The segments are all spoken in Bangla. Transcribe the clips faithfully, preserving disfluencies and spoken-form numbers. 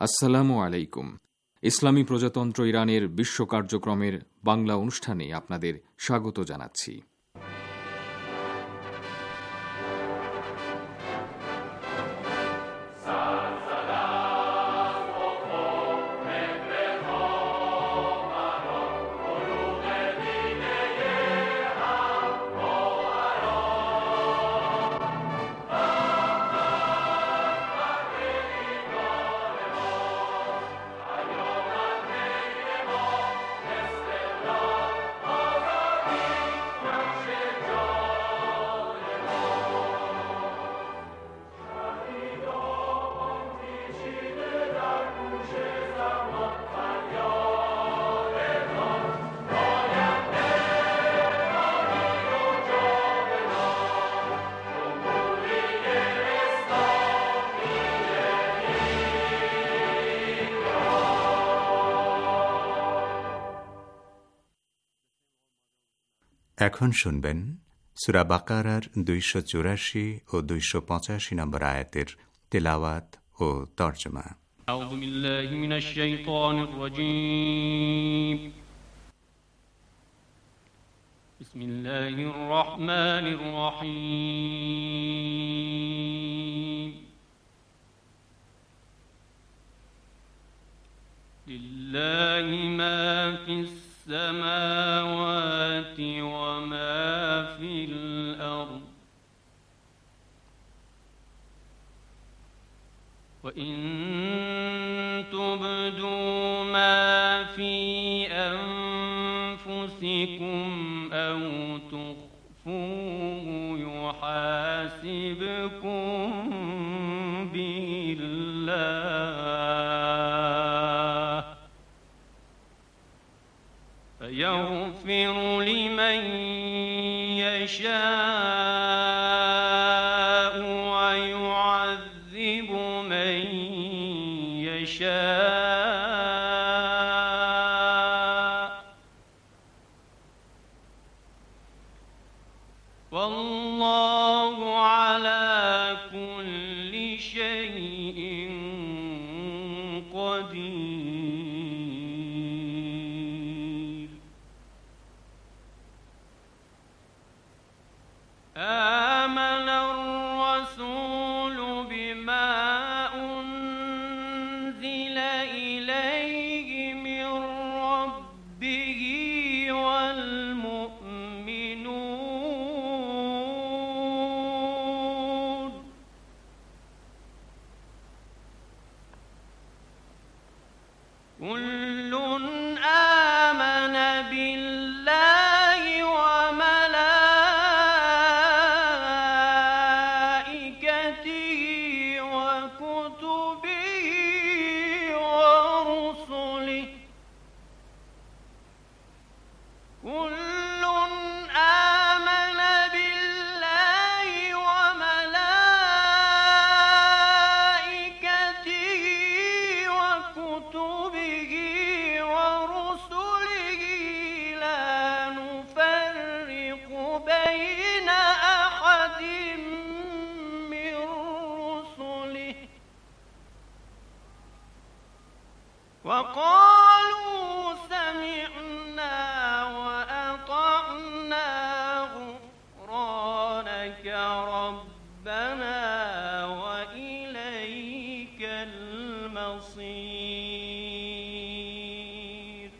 আসসালামু আলাইকুম। ইসলামী প্রজাতন্ত্র ইরানের বিশ্ব কার্যক্রমের বাংলা অনুষ্ঠানে আপনাদের স্বাগত জানাচ্ছি। এখন শুনবেন সূরা বাকারার দুইশো চুরাশি ও দুইশো পঁচাশি নম্বর আয়াতের তেলাওয়াত ও তর্জমা। আউযু বিল্লাহি মিনাশ শাইতানির রাজীম। বিসমিল্লাহির রহমানির রহিম। লিল্লাহি মা ফিস السماوات وما في الأرض وإن تبدوا ما في أنفسكم أو تخفوه يحاسبكم به الله يغفر لمن يشاء ويعذب من يشاء والله على كل شيء قدير. آمن الرسول بما أنزل إليه من ربه والمؤمنون كل آمن بالله وقالوا سمعنا وأطعنا غفرانك ربنا وإليك المصير.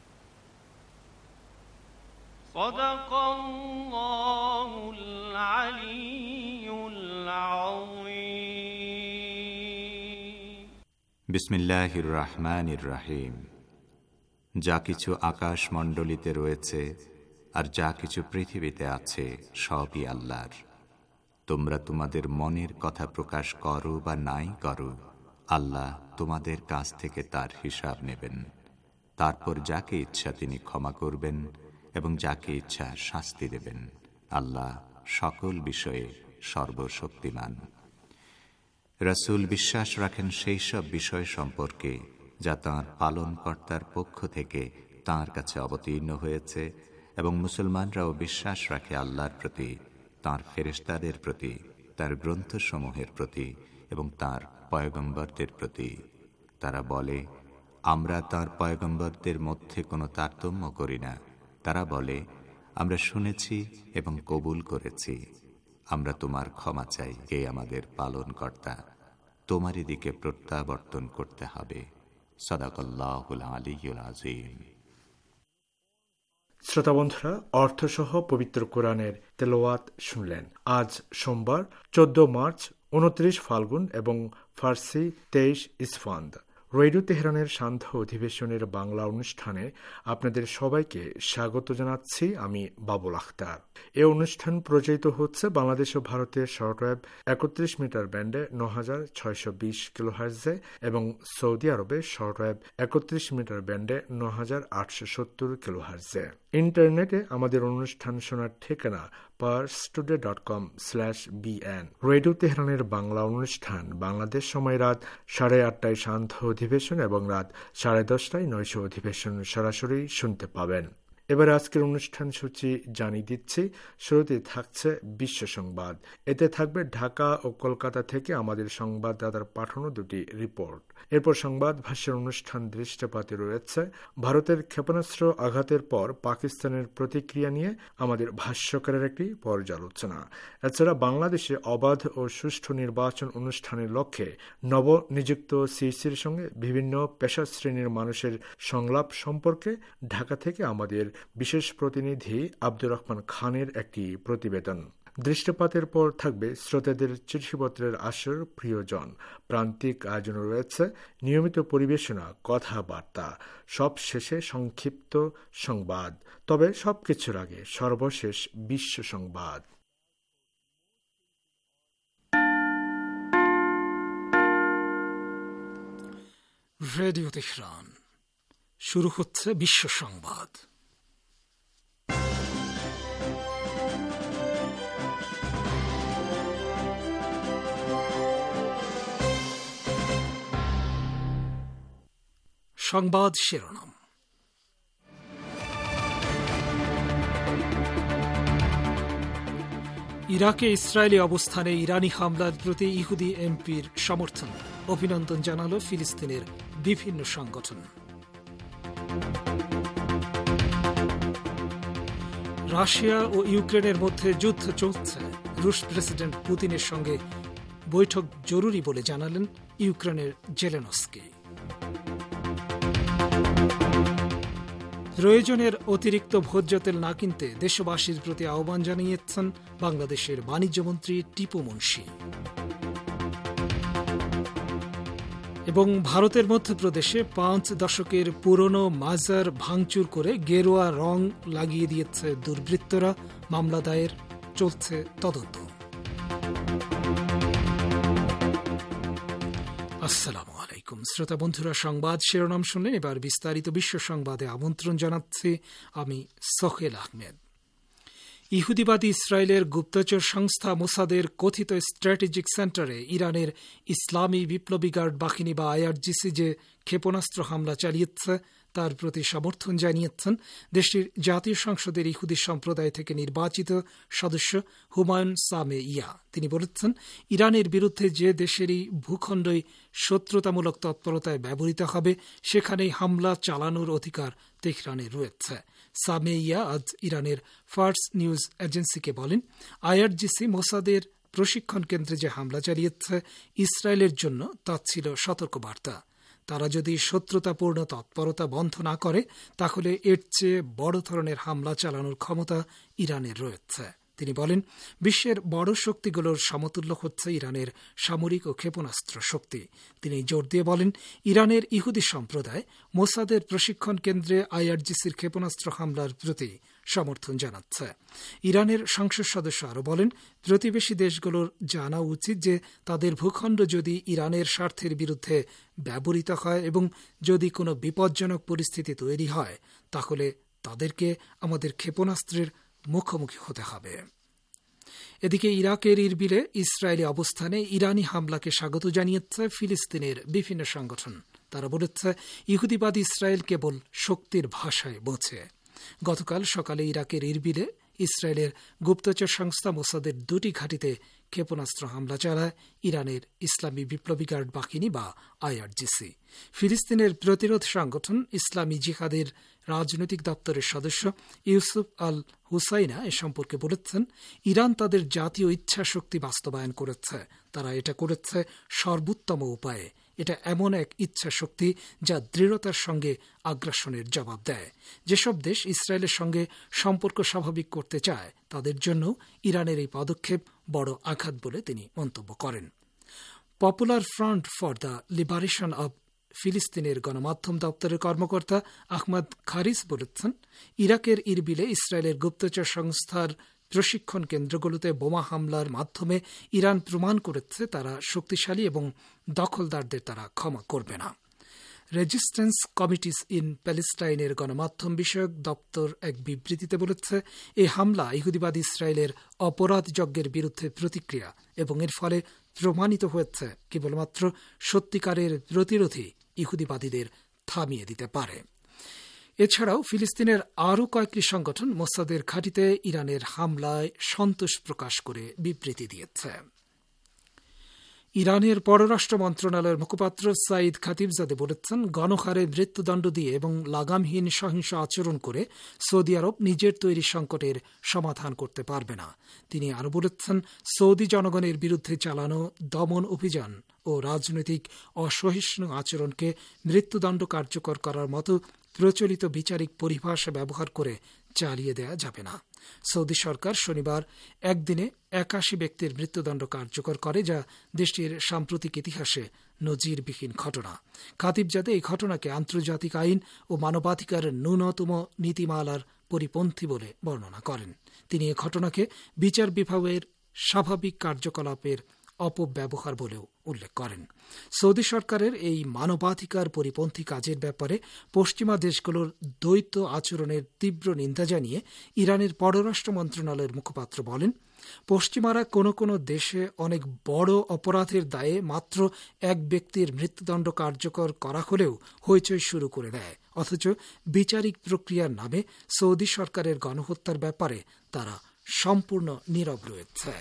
صدق الله العلي العظيم. বিসমিল্লাহির রহমানির রহিম। যা কিছু আকাশ মণ্ডলীতে রয়েছে আর যা কিছু পৃথিবীতে আছে সবই আল্লাহর। তোমরা তোমাদের মনের কথা প্রকাশ করো বা নাই করো, আল্লাহ তোমাদের কাছ থেকে তার হিসাব নেবেন। তারপর যাকে ইচ্ছা তিনি ক্ষমা করবেন এবং যাকে ইচ্ছা শাস্তি দেবেন। আল্লাহ সকল বিষয়ে সর্বশক্তিমান। রাসূল বিশ্বাস রাখেন সেই সব বিষয় সম্পর্কে যা তাঁর পালনকর্তার পক্ষ থেকে তাঁর কাছে অবতীর্ণ হয়েছে, এবং মুসলমানরাও বিশ্বাস রাখে আল্লাহর প্রতি, তাঁর ফেরেশতাদের প্রতি, তার গ্রন্থসমূহের প্রতি এবং তাঁর পয়গম্বরদের প্রতি। তারা বলে, আমরা তার পয়গম্বরদের মধ্যে কোনো তারতম্য করি না। তারা বলে, আমরা শুনেছি এবং কবুল করেছি, আমরা তোমার ক্ষমা চাই, হে আমাদের পালনকর্তা, তোমারই দিকে প্রত্যাবর্তন করতে হবে। সাদাকাল্লাহুল আলিয়্যুল আযীম। শ্রোতা বন্ধুরা, অর্থসহ পবিত্র কোরআনের তেলাওয়াত শুনলেন। আজ সোমবার চোদ্দ মার্চ, উনত্রিশ ফাল্গুন এবং ফার্সি তেইশ ইসফান্দ। রেডিও তেহরানের সান্ধ্য অধিবেশনের বাংলা অনুষ্ঠানে আপনাদের সবাইকে স্বাগত জানাচ্ছি। আমি বাবুল আখতার। এ অনুষ্ঠান প্রচারিত হচ্ছে বাংলাদেশ ও ভারতের শর্টওয়েভ একত্রিশ মিটার ব্যান্ডে ন হাজার ছয়শো বিশ কিলোহার্জে এবং সৌদি আরবে শর্টওয়েভ একত্রিশ মিটার ব্যান্ডে ন হাজার আটশো সত্তর কিলোহার্জে। ইন্টারনেটে আমাদের অনুষ্ঠান শোনার ঠিকানা Pars today dot com slash BN. Radio তেহরানের বাংলা অনুষ্ঠান বাংলাদেশ সময় রাত সাড়ে আটটায় সান্ধ্য অধিবেশন এবং রাত সাড়ে দশটায় নৈশ অধিবেশন সরাসরি শুনতে পাবেন। এবার আজকের অনুষ্ঠান সূচি জানিয়ে দিচ্ছি। শুরুতে থাকছে বিশ্ব সংবাদ। এতে থাকবে ঢাকা ও কলকাতা থেকে আমাদের সংবাদদাতার পাঠানো দুটি রিপোর্ট। এরপর সংবাদ ভাষ্যের অনুষ্ঠান দৃষ্টিপাতে রয়েছে ভারতের ক্ষেপণাস্ত্র আঘাতের পর পাকিস্তানের প্রতিক্রিয়া নিয়ে আমাদের ভাষ্যকারের একটি পর্যালোচনা। এছাড়া বাংলাদেশে অবাধ ও সুষ্ঠু নির্বাচন অনুষ্ঠানের লক্ষ্যে নবনিযুক্ত সিইসির সঙ্গে বিভিন্ন পেশা শ্রেণীর মানুষের সংলাপ সম্পর্কে ঢাকা থেকে আমাদের বিশেষ প্রতিনিধি আব্দুর রহমান খানের একটি প্রতিবেদন। দৃষ্টিপাতের পর থাকবে শ্রোতাদের চিঠিপত্রের আসর প্রিয়জন। প্রান্তিক আয়োজন রয়েছে নিয়মিত পরিবেশনা, কথাবার্তা, সব শেষে সংক্ষিপ্ত সংবাদ। তবে সবকিছুর আগে সর্বশেষ বিশ্ব সংবাদ। রেডিও তেহরান, শুরু হচ্ছে বিশ্ব সংবাদ। সংবাদ শিরোনাম। ইরাকে ইসরায়েলি অবস্থানে ইরানি হামলার প্রতি ইহুদি এমপির সমর্থন, অভিনন্দন জানালো ফিলিস্তিনের বিভিন্ন সংগঠন। রাশিয়া ও ইউক্রেনের মধ্যে যুদ্ধ চলছে, রুশ প্রেসিডেন্ট পুতিনের সঙ্গে বৈঠক জরুরি বলে জানালেন ইউক্রেনের জেলেনস্কি। প্রয়োজনের অতিরিক্ত ভোজ্য তেল না কিনতে দেশবাসীর প্রতি আহ্বান জানিয়েছেন বাংলাদেশের বাণিজ্যমন্ত্রী টিপু মুনশি। এবং ভারতের মধ্যপ্রদেশে পাঁচ দশকের পুরনো মাজার ভাঙচুর করে গেরুয়া রং লাগিয়ে দিয়েছে দুর্বৃত্তরা, মামলা দায়ের, চলছে তদন্ত। আসসালামু আলাইকুম শ্রোতা বন্ধুরা, সংবাদ শিরোনাম শুনলেন। এবার বিস্তারিত বিশ্ব সংবাদে আমন্ত্রণ জানাচ্ছি আমি সোহেল আহমেদ। ইহুদিবাদী ইসরায়েলের গুপ্তচর সংস্থা মোসাদের কথিত স্ট্র্যাটেজিক সেন্টারে ইরানের ইসলামী বিপ্লবী গার্ড বাহিনী বা আইআরজিসি যে ক্ষেপণাস্ত্র হামলা চালিয়েছে তার প্রতি সমর্থন জানিয়েছেন দেশটির জাতীয় সংসদের ইহুদি সম্প্রদায় থেকে নির্বাচিত সদস্য হুমায়ুন সামে ইয়া। তিনি বলেছেন, ইরানের বিরুদ্ধে যে দেশেরই ভূখণ্ডই শত্রুতামূলক তৎপরতায় ব্যবহৃত হবে সেখানেই হামলা চালানোর অধিকার তেহরানের রয়েছে। সামে ইয়া আজ ইরানের ফার্স নিউজ এজেন্সিকে বলেন, আইআরজিসি মোসাদের প্রশিক্ষণ কেন্দ্রে যে হামলা চালিয়েছে ইসরায়েলের জন্য তা ছিল সতর্কবার্তা। তারা যদি শত্রুতাপূর্ণ তৎপরতা বন্ধ না করে তাহলে এর চেয়ে বড় ধরনের হামলা চালানোর ক্ষমতা ইরানের রয়েছে। তিনি বলেন, বিশ্বের বড় শক্তিগুলোর সমতুল্য হচ্ছে ইরানের সামরিক ও ক্ষেপণাস্ত্র শক্তি। তিনি জোর দিয়ে বলেন, ইরানের ইহুদি সম্প্রদায় মোসাদের প্রশিক্ষণ কেন্দ্রে আইআরজিসির ক্ষেপণাস্ত্র হামলার প্রতি সমর্থন জানাচ্ছে। ইরানের সংসদ সদস্য আরও বলেন, প্রতিবেশী দেশগুলোর জানা উচিত যে তাদের ভূখণ্ড যদি ইরানের স্বার্থের বিরুদ্ধে ব্যবহৃত হয় এবং যদি কোনো বিপজ্জনক পরিস্থিতি তৈরি হয় তাহলে তাদেরকে আমাদের ক্ষেপণাস্ত্রের মুখোমুখি হতে হবে। এদিকে ইরাকের ইরবিলে ইসরায়েলি অবস্থানে ইরানি হামলাকে স্বাগত জানিয়েছে ফিলিস্তিনের বিভিন্ন সংগঠন। তারা বলেছে, ইহুদিবাদী ইসরায়েল কেবল শক্তির ভাষায় বোঝে। গতকাল সকালে ইরাকের ইরবিলে ইসরায়েলের গুপ্তচর সংস্থা মোসাদের দুটি ঘাঁটিতে ক্ষেপণাস্ত্র হামলা চালায় ইরানের ইসলামী বিপ্লবী গার্ড বাহিনী বা আইআরজিসি। ফিলিস্তিনের প্রতিরোধ সংগঠন ইসলামী জিহাদের রাজনৈতিক দপ্তরের সদস্য ইউসুফ আল হুসাইনা এ সম্পর্কে বলেছেন, ইরান তাদের জাতীয় ইচ্ছা শক্তি বাস্তবায়ন করেছে। তারা এটা করেছে সর্বোত্তম উপায়ে। এটা এমন এক ইচ্ছা শক্তি যা দৃঢ়তার সঙ্গে আগ্রাসনের জবাব দেয়। যেসব দেশ ইসরায়েলের সঙ্গে সম্পর্ক স্বাভাবিক করতে চায় তাদের জন্য ইরানের এই পদক্ষেপ বড় আঘাত বলে তিনি মন্তব্য করেন। Popular front for the liberation of ফিলিস্তিনের গণমাধ্যম দপ্তরের কর্মকর্তা আহমদ খারিস বলেছেন, ইরাকের ইরবিলে ইসরায়েলের গুপ্তচর সংস্থার প্রশিক্ষণ কেন্দ্রগুলোতে বোমা হামলার মাধ্যমে ইরান প্রমাণ করেছে তারা শক্তিশালী এবং দখলদারদের তারা ক্ষমা করবে না। রেজিস্ট্যান্স কমিটিস ইন প্যালেস্টাইনের গণমাধ্যম বিষয়ক দপ্তর এক বিবৃতিতে বলেছে, এই হামলা ইহুদিবাদী ইসরায়েলের অপরাধ যজ্ঞের বিরুদ্ধে প্রতিক্রিয়া এবং এর ফলে প্রমাণিত হয়েছে কেবলমাত্র সত্যিকারের প্রতিরোধী ইহুদিবাদীদের থামিয়ে দিতে পারে। এছাড়াও ফিলিস্তিনের আরও কয়েকটি সংগঠন মোসাদের ঘাঁটিতে ইরানের হামলায় সন্তোষ প্রকাশ করে বিবৃতি দিয়েছে। ইরানের পররাষ্ট্র মন্ত্রণালয়ের মুখপাত্র সাইদ খাতিবজাদে বলেছেন, গণহারে মৃত্যুদণ্ড দিয়ে এবং লাগামহীন সহিংস আচরণ করে সৌদি আরব নিজের তৈরি সংকটের সমাধান করতে পারবে না। তিনি আরও বলেছেন, সৌদি জনগণের বিরুদ্ধে চালানো দমন অভিযান ও রাজনৈতিক অসহিষ্ণু আচরণকে মৃত্যুদণ্ড কার্যকর করার মতো প্রচলিত বিচারিক পরিভাষা ব্যবহার করে চালিয়ে দেয়া যাবে না। সৌদি সরকার শনিবার একদিনে একাশি ব্যক্তির মৃত্যুদণ্ড কার্যকর করে, যা দেশটির সাম্প্রতিক ইতিহাসে নজিরবিহীন ঘটনা। খাতিবজাদে এই ঘটনাকে আন্তর্জাতিক আইন ও মানবাধিকার ন্যূনতম নীতিমালার পরিপন্থী বলে বর্ণনা করেন। তিনি এ ঘটনাকে বিচার বিভাগের স্বাভাবিক কার্যকলাপের অপব্যবহার বলেও উল্লেখ করেন। সৌদি সরকারের এই মানবাধিকার পরিপন্থী কাজের ব্যাপারে পশ্চিমা দেশগুলোর দ্বৈত আচরণের তীব্র নিন্দা জানিয়ে ইরানের পররাষ্ট্র মন্ত্রণালয়ের মুখপাত্র বলেন, পশ্চিমারা কোনো কোনো দেশে অনেক বড় অপরাধের দায়ে মাত্র এক ব্যক্তির মৃত্যুদণ্ড কার্যকর করা হলেও হইচই শুরু করে দেয়, অথচ বিচারিক প্রক্রিয়ার নামে সৌদি সরকারের গণহত্যার ব্যাপারে তারা সম্পূর্ণ নীরব রয়েছে।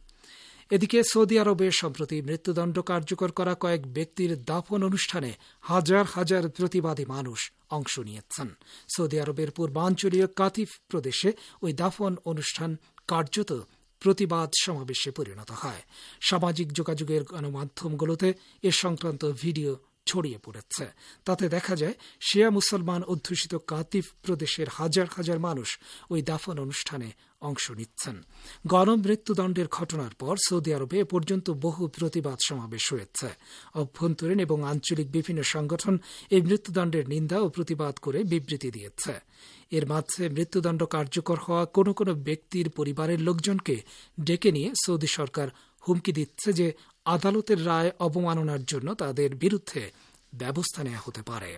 এদিকে সৌদি আরবে সম্প্রতি মৃত্যুদণ্ড কার্যকর করা কয়েক ব্যক্তির দাফন অনুষ্ঠানে হাজার হাজার প্রতিবাদী মানুষ অংশ নিয়েছেন। সৌদি আরবের পূর্বাঞ্চলীয় কাতিফ প্রদেশে ওই দাফন অনুষ্ঠান কার্যত প্রতিবাদ সমাবেশে পরিণত হয়। সামাজিক যোগাযোগের গণমাধ্যমগুলোতে এ সংক্রান্ত ভিডিও ছড়িয়ে পড়েছে। তাতে দেখা যায় শিয়া মুসলমান অধ্যুষিত কাতিফ প্রদেশের হাজার হাজার মানুষ ওই দাফন অনুষ্ঠানে অংশ নিচ্ছেন। গণমৃত্যুদণ্ডের ঘটনার পর সৌদি আরবে এ পর্যন্ত বহু প্রতিবাদ সমাবেশ হয়েছে। অভ্যন্তরীণ এবং আঞ্চলিক বিভিন্ন সংগঠন এই মৃত্যুদণ্ডের নিন্দা ও প্রতিবাদ করে বিবৃতি দিয়েছে। এর মাঝে মৃত্যুদণ্ড কার্যকর হওয়া কোনো কোনো ব্যক্তির পরিবারের লোকজনকে ডেকে নিয়ে সৌদি সরকার হুমকি দিচ্ছে যে আদালতের রায় অবমাননার জন্য তাদের বিরুদ্ধে ব্যবস্থা নেওয়া হতে পারে।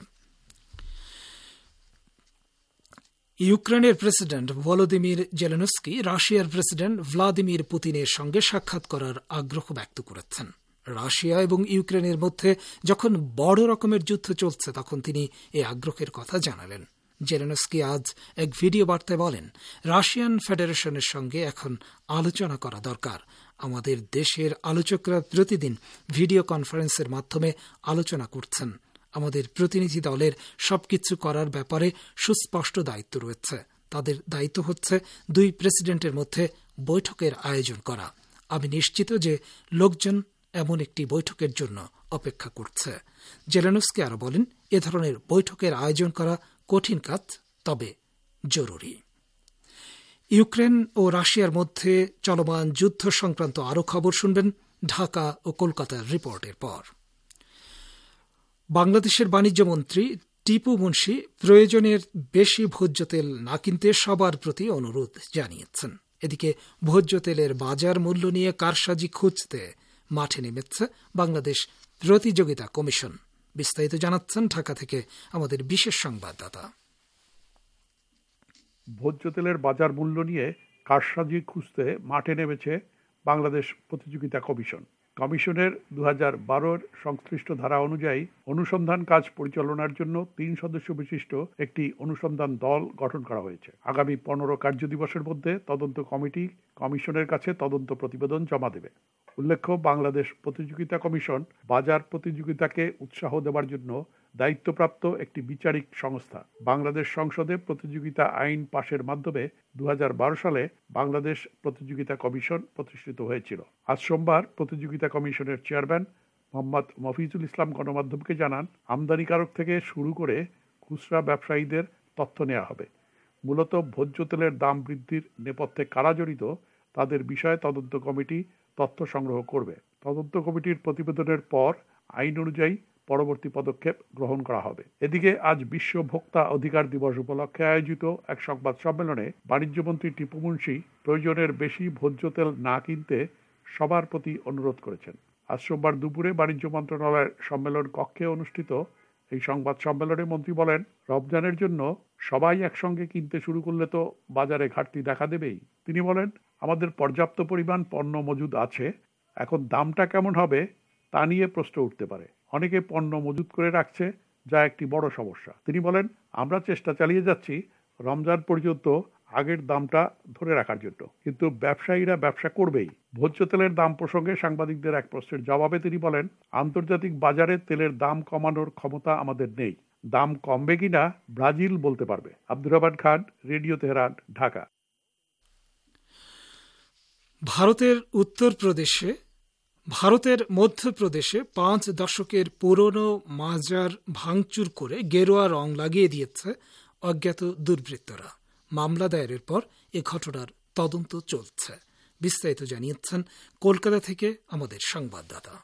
ইউক্রেনের প্রেসিডেন্ট ভলোদিমির জেলেনস্কি রাশিয়ার প্রেসিডেন্ট ভ্লাদিমির পুতিনের সঙ্গে সাক্ষাৎ করার আগ্রহ ব্যক্ত করেছেন। রাশিয়া এবং ইউক্রেনের মধ্যে যখন বড় রকমের যুদ্ধ চলছে তখন তিনি এই আগ্রহের কথা জানালেন। জেলেনস্কি আজ এক ভিডিও বার্তায় বলেন, রাশিয়ান ফেডারেশনের সঙ্গে এখন আলোচনা করা দরকার। আমাদের দেশের আলোচকরা প্রতিদিন ভিডিও কনফারেন্সের মাধ্যমে আলোচনা করছেন। আমাদের প্রতিনিধি দলের সবকিছু করার ব্যাপারে সুস্পষ্ট দায়িত্ব রয়েছে। তাদের দায়িত্ব হচ্ছে দুই প্রেসিডেন্টের মধ্যে বৈঠকের আয়োজন করা। আমি নিশ্চিত যে লোকজন এমন একটি বৈঠকের জন্য অপেক্ষা করছে। জেলেনস্কি আরও বলেন, এ ধরনের বৈঠকের আয়োজন করা কঠিন কাজ, তবে জরুরি। ইউক্রেন ও রাশিয়ার মধ্যে চলমান যুদ্ধ সংক্রান্ত আরও খবর শুনবেন ঢাকা ও কলকাতার রিপোর্টের পর। বাংলাদেশের বাণিজ্যমন্ত্রী টিপু মুন্সি প্রয়োজনের বেশি ভোজ্য তেল না কিনতে সবার প্রতি অনুরোধ জানিয়েছেন। এদিকে ভোজ্য তেলের বাজার মূল্য নিয়ে কারসাজি খুঁজতে মাঠে নেমেছে বাংলাদেশ প্রতিযোগিতা কমিশন। বিস্তারিত জানাচ্ছেন ঢাকা থেকে আমাদের বিশেষ সংবাদদাতা। ভোজ্য তেলের বাজার মূল্য নিয়ে কারসাজি খুঁজতে মাঠে নেমেছে বাংলাদেশ প্রতিযোগিতা কমিশন। কমিশনের দু হাজার বারোর সংশ্লিষ্ট ধারা অনুযায়ী অনুসন্ধান কাজ পরিচালনার জন্য তিন সদস্য বিশিষ্ট একটি অনুসন্ধান দল গঠন করা হয়েছে। আগামী পনেরো কার্যদিবসের মধ্যে তদন্ত কমিটি কমিশনের কাছে তদন্ত প্রতিবেদন জমা দেবে। উল্লেখ্য, বাংলাদেশ প্রতিযোগিতা কমিশন বাজার প্রতিযোগিতাকে উৎসাহ দেওয়ার জন্য দায়িত্বপ্রাপ্ত একটি বিচারিক সংস্থা। বাংলাদেশ সংসদে প্রতিযোগিতা আইন পাশের মাধ্যমে দু হাজার বারো সালে বাংলাদেশ প্রতিযোগিতা কমিশন প্রতিষ্ঠিত হয়েছিল। আজ সোমবার প্রতিযোগিতা কমিশনের চেয়ারম্যান মোহাম্মদ মফিজুল ইসলাম গণমাধ্যমকে জানান, আমদানিকারক থেকে শুরু করে খুচরা ব্যবসায়ীদের তথ্য নেওয়া হবে। মূলত ভোজ্য তেলের দাম বৃদ্ধির নেপথ্যে কারা জড়িত তাদের বিষয়ে তদন্ত কমিটি তথ্য সংগ্রহ করবে। তদন্ত কমিটির প্রতিবেদনের পর আইন অনুযায়ী পরবর্তী পদক্ষেপ গ্রহণ করা হবে। এদিকে আজ বিশ্ব ভোক্তা অধিকার দিবস উপলক্ষে আয়োজিত এক সংবাদ সম্মেলনে বাণিজ্যমন্ত্রী টিপু মুনশি প্রয়োজনের বেশি ভোজ্য তেল না কিনতে সবার প্রতি অনুরোধ করেছেন। আজ সোমবার দুপুরে বাণিজ্য মন্ত্রণালয়ের সম্মেলন কক্ষে অনুষ্ঠিত এই সংবাদ সম্মেলনে মন্ত্রী বলেন, রমজানের জন্য সবাই একসঙ্গে কিনতে শুরু করলে তো বাজারে ঘাটতি দেখা দেবেই। তিনি বলেন, আমাদের পর্যাপ্ত পরিমাণ পণ্য মজুদ আছে, এখন দামটা কেমন হবে তা নিয়ে প্রশ্ন উঠতে পারে। অনেকে পণ্য মজুত করে রাখছে, যা একটি বড় সমস্যা। তিনি বলেন, আমরা চেষ্টা চালিয়ে যাচ্ছি রমজান পর্যন্ত আগের দামটা ধরে রাখার জন্য, কিন্তু ব্যবসায়ীরা ব্যবসা করবেই। ভোজ্য তেলের দাম প্রসঙ্গে সাংবাদিকদের এক প্রশ্নের জবাবে তিনি বলেন, আন্তর্জাতিক বাজারে তেলের দাম কমানোর ক্ষমতা আমাদের নেই। দাম কমবে কিনা ব্রাজিল বলতে পারবে। Abdur Rahman Khan, radio Tehran, Dhaka. ভারতের উত্তরপ্রদেশে ভারতের মধ্যপ্রদেশে পাঁচ দশকের পুরনো মাজার ভাঙচুর করে গেরুয়া রং লাগিয়ে দিয়েছে অজ্ঞাত দুর্বৃত্তরা। মামলা দায়েরের পর এ ঘটনার তদন্ত চলছে। বিস্তারিত জানিয়েছেন কলকাতা থেকে আমাদের সংবাদদাতা।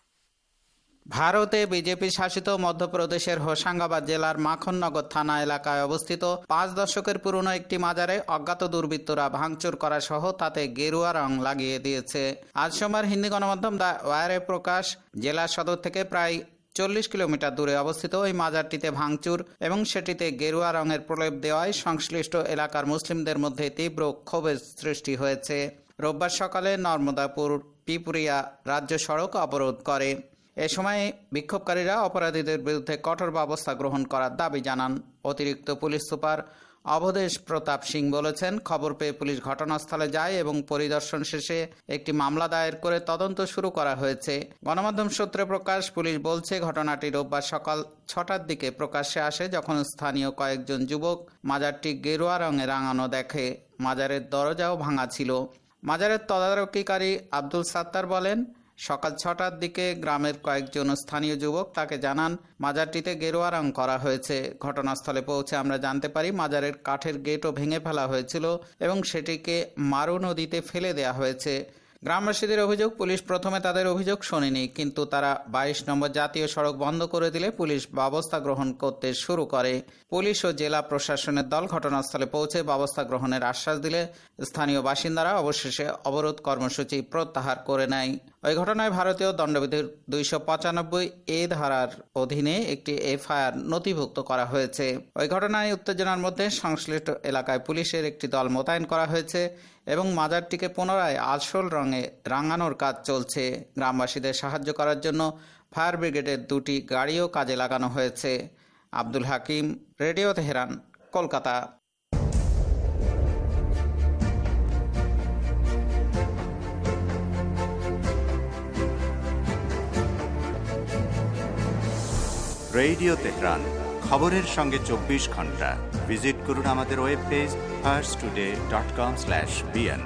ভারতে বিজেপি শাসিত মধ্যপ্রদেশের হোশাঙ্গাবাদ জেলার মাখননগর থানা এলাকায় অবস্থিত পাঁচ দশকের পুরনো একটি মাজারে অজ্ঞাত দুর্বৃত্তরা ভাঙচুর করা সহ তাতে গেরুয়া রং লাগিয়ে দিয়েছে। আজ সোমবার হিন্দি গণমাধ্যম দ্য ওয়ারে প্রকাশ, জেলা সদর থেকে প্রায় চল্লিশ কিলোমিটার দূরে অবস্থিত ওই মাজারটিতে ভাঙচুর এবং সেটিতে গেরুয়া রঙের প্রলেপ দেওয়ায় সংশ্লিষ্ট এলাকার মুসলিমদের মধ্যে তীব্র ক্ষোভের সৃষ্টি হয়েছে। রোববার সকালে নর্মদাপুর পিপুরিয়া রাজ্য সড়ক অবরোধ করে। এ সময় বিক্ষোভকারীরা অপরাধীদের বিরুদ্ধে কঠোর ব্যবস্থা গ্রহণ করার দাবি জানান। অতিরিক্ত পুলিশ সুপার অবধেশ প্রতাপ সিং বলেছেন, খবর পেয়ে পুলিশ ঘটনাস্থলে যায় এবং পরিদর্শন শেষে একটি মামলা দায়ের করে তদন্ত শুরু করা হয়েছে। গণমাধ্যম সূত্রে প্রকাশ, পুলিশ বলছে ঘটনাটি রোববার সকাল ছটার দিকে প্রকাশ্যে আসে, যখন স্থানীয় কয়েকজন যুবক মাজারটি গেরুয়া রঙে রাঙানো দেখে। মাজারের দরজাও ভাঙা ছিল। মাজারের তদারকিকারী আব্দুল সাত্তার বলেন, সকাল ছটার দিকে গ্রামের কয়েকজন স্থানীয় যুবক তাকে জানান মাজারটিতে গেরুয়া রং করা হয়েছে। ঘটনাস্থলে পৌঁছে আমরা জানতে পারি মাজারের কাঠের গেটও ভেঙে ফেলা হয়েছিল এবং সেটিকে মারু নদীতে ফেলে দেওয়া হয়েছে। গ্রামবাসীদের অভিযোগ, পুলিশ প্রথমে তাদের অভিযোগ শোনেনি, কিন্তু তারা বাইশ নম্বর জাতীয় সড়ক বন্ধ করে দিলে পুলিশ ব্যবস্থা গ্রহণ করতে শুরু করে। পুলিশ ও জেলা প্রশাসনের দল ঘটনাস্থলে পৌঁছে ব্যবস্থা গ্রহণের আশ্বাস দিলে স্থানীয় বাসিন্দারা অবশেষে অবরোধ কর্মসূচি প্রত্যাহার করে নেয়। ওই ঘটনায় ভারতীয় দণ্ডবিধির দুইশো পঁচানব্বই এ ধারার অধীনে একটি এফআইআর নথিভুক্ত করা হয়েছে। ওই ঘটনায় উত্তেজনার মধ্যে সংশ্লিষ্ট এলাকায় পুলিশের একটি দল মোতায়েন করা হয়েছে এবং মাজারটিকে পুনরায় আসল রঙে রাঙানোর কাজ চলছে। গ্রামবাসীদের সাহায্য করার জন্য ফায়ার ব্রিগেডের দুটি গাড়িও কাজে লাগানো হয়েছে। Abdul Hakim, radio Tehran, Kolkata. Radio Tehran, খবরের সঙ্গে চব্বিশ ঘন্টা। ভিজিট করুন আমাদের web page first today dot com slash BN.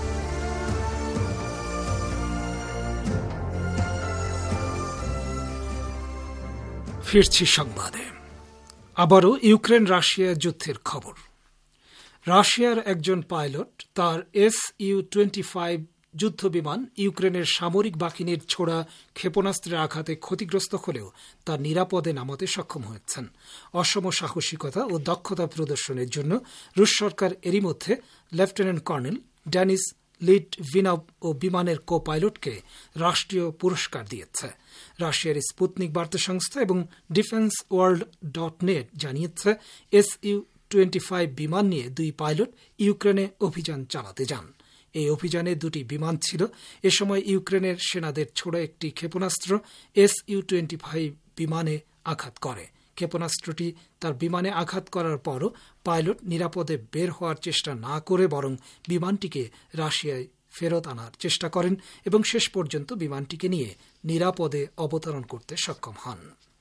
ফিরছি সংবাদে। আবারও ইউক্রেন রাশিয়া যুদ্ধের খবর। রাশিয়ার একজন পাইলট তার এস ইউ টোয়েন্টি ফাইভ যুদ্ধ বিমান ইউক্রেনের সামরিক বাহিনীর ছোড়া ক্ষেপণাস্ত্রের আঘাতে ক্ষতিগ্রস্ত হলেও তার নিরাপদে নামাতে সক্ষম হয়েছেন। অসম সাহসিকতা ও দক্ষতা প্রদর্শনের জন্য রুশ সরকার এরই মধ্যে লেফটেন্যান্ট কর্নেল ডেনিস লিটভিনভ ও বিমানের কো পাইলটকে রাষ্ট্রীয় পুরস্কার দিয়েছে। রাশিয়ার স্পুতনিক বার্তা সংস্থা এবং ডিফেন্স ওয়ার্ল্ড ডট নেট জানিয়েছে, এস ইউ টোয়েন্টি ফাইভ বিমান নিয়ে দুই পাইলট ইউক্রেনে অভিযান চালাতে যান। এই অভিযানে দুটি বিমান ছিল। এ সময় ইউক্রেনের সেনাদের ছোড়া একটি ক্ষেপণাস্ত্র এস ইউ টোয়েন্টি ফাইভ বিমানে আঘাত করে। ক্ষেপণাস্ত্রটি তার বিমানে আঘাত করার পরও পাইলট নিরাপদে বের হওয়ার চেষ্টা না করে বরং বিমানটিকে রাশিয়ায় ফেরত আনার চেষ্টা করেন এবং শেষ পর্যন্ত বিমানটিকে নিয়ে নিরাপদে অবতরণ করতে সক্ষম হন।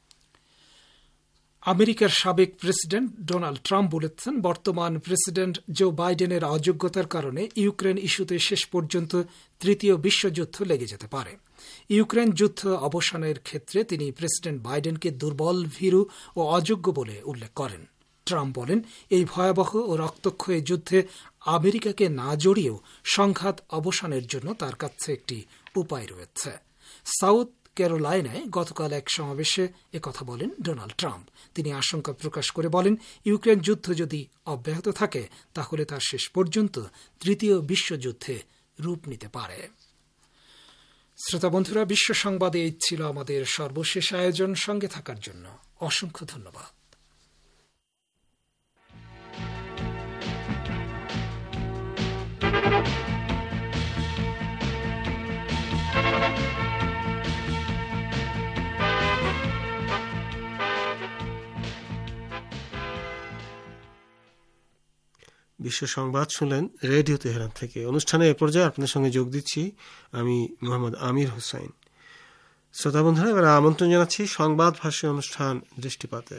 আমেরিকার সাবেক প্রেসিডেন্ট ডোনাল্ড ট্রাম্প বলেছেন, বর্তমান প্রেসিডেন্ট জো বাইডেনের অযোগ্যতার কারণে ইউক্রেন ইস্যুতে শেষ পর্যন্ত তৃতীয় বিশ্বযুদ্ধ লেগে যেতে পারে। ইউক্রেন যুদ্ধ অবসানের ক্ষেত্রে তিনি প্রেসিডেন্ট বাইডেনকে দুর্বল, ভীরু ও অযোগ্য বলে উল্লেখ করেন। ট্রাম্প বলেন, এই ভয়াবহ ও রক্তক্ষয়ী যুদ্ধে আমেরিকাকে না জড়িয়েও সংঘাত অবসানের জন্য তার কাছে একটি উপায় রয়েছে। সাউথ ক্যারোলাইনায় গতকাল এক সমাবেশে একথা বলেন ডোনাল্ড ট্রাম্প। তিনি আশঙ্কা প্রকাশ করে বলেন, ইউক্রেন যুদ্ধ যদি অব্যাহত থাকে তাহলে তার শেষ পর্যন্ত তৃতীয় বিশ্বযুদ্ধে রূপ নিতে পারে। শ্রোতা বন্ধুরা, বিশ্ব সংবাদে এই ছিল আমাদের সর্বশেষ আয়োজন। সঙ্গে থাকার জন্য অসংখ্য ধন্যবাদ। বিশ্ব সংবাদ শুনলেন রেডিও তেহরান থেকে। অনুষ্ঠানে এ পর্যায়ে আপনাদের সঙ্গে যোগ দিচ্ছি আমি মোহাম্মদ আমির হোসাইন। শ্রোতা বন্ধুরা, এবার আমন্ত্রণ জানাচ্ছি সংবাদ ভাষ্য অনুষ্ঠান দৃষ্টিপাতে।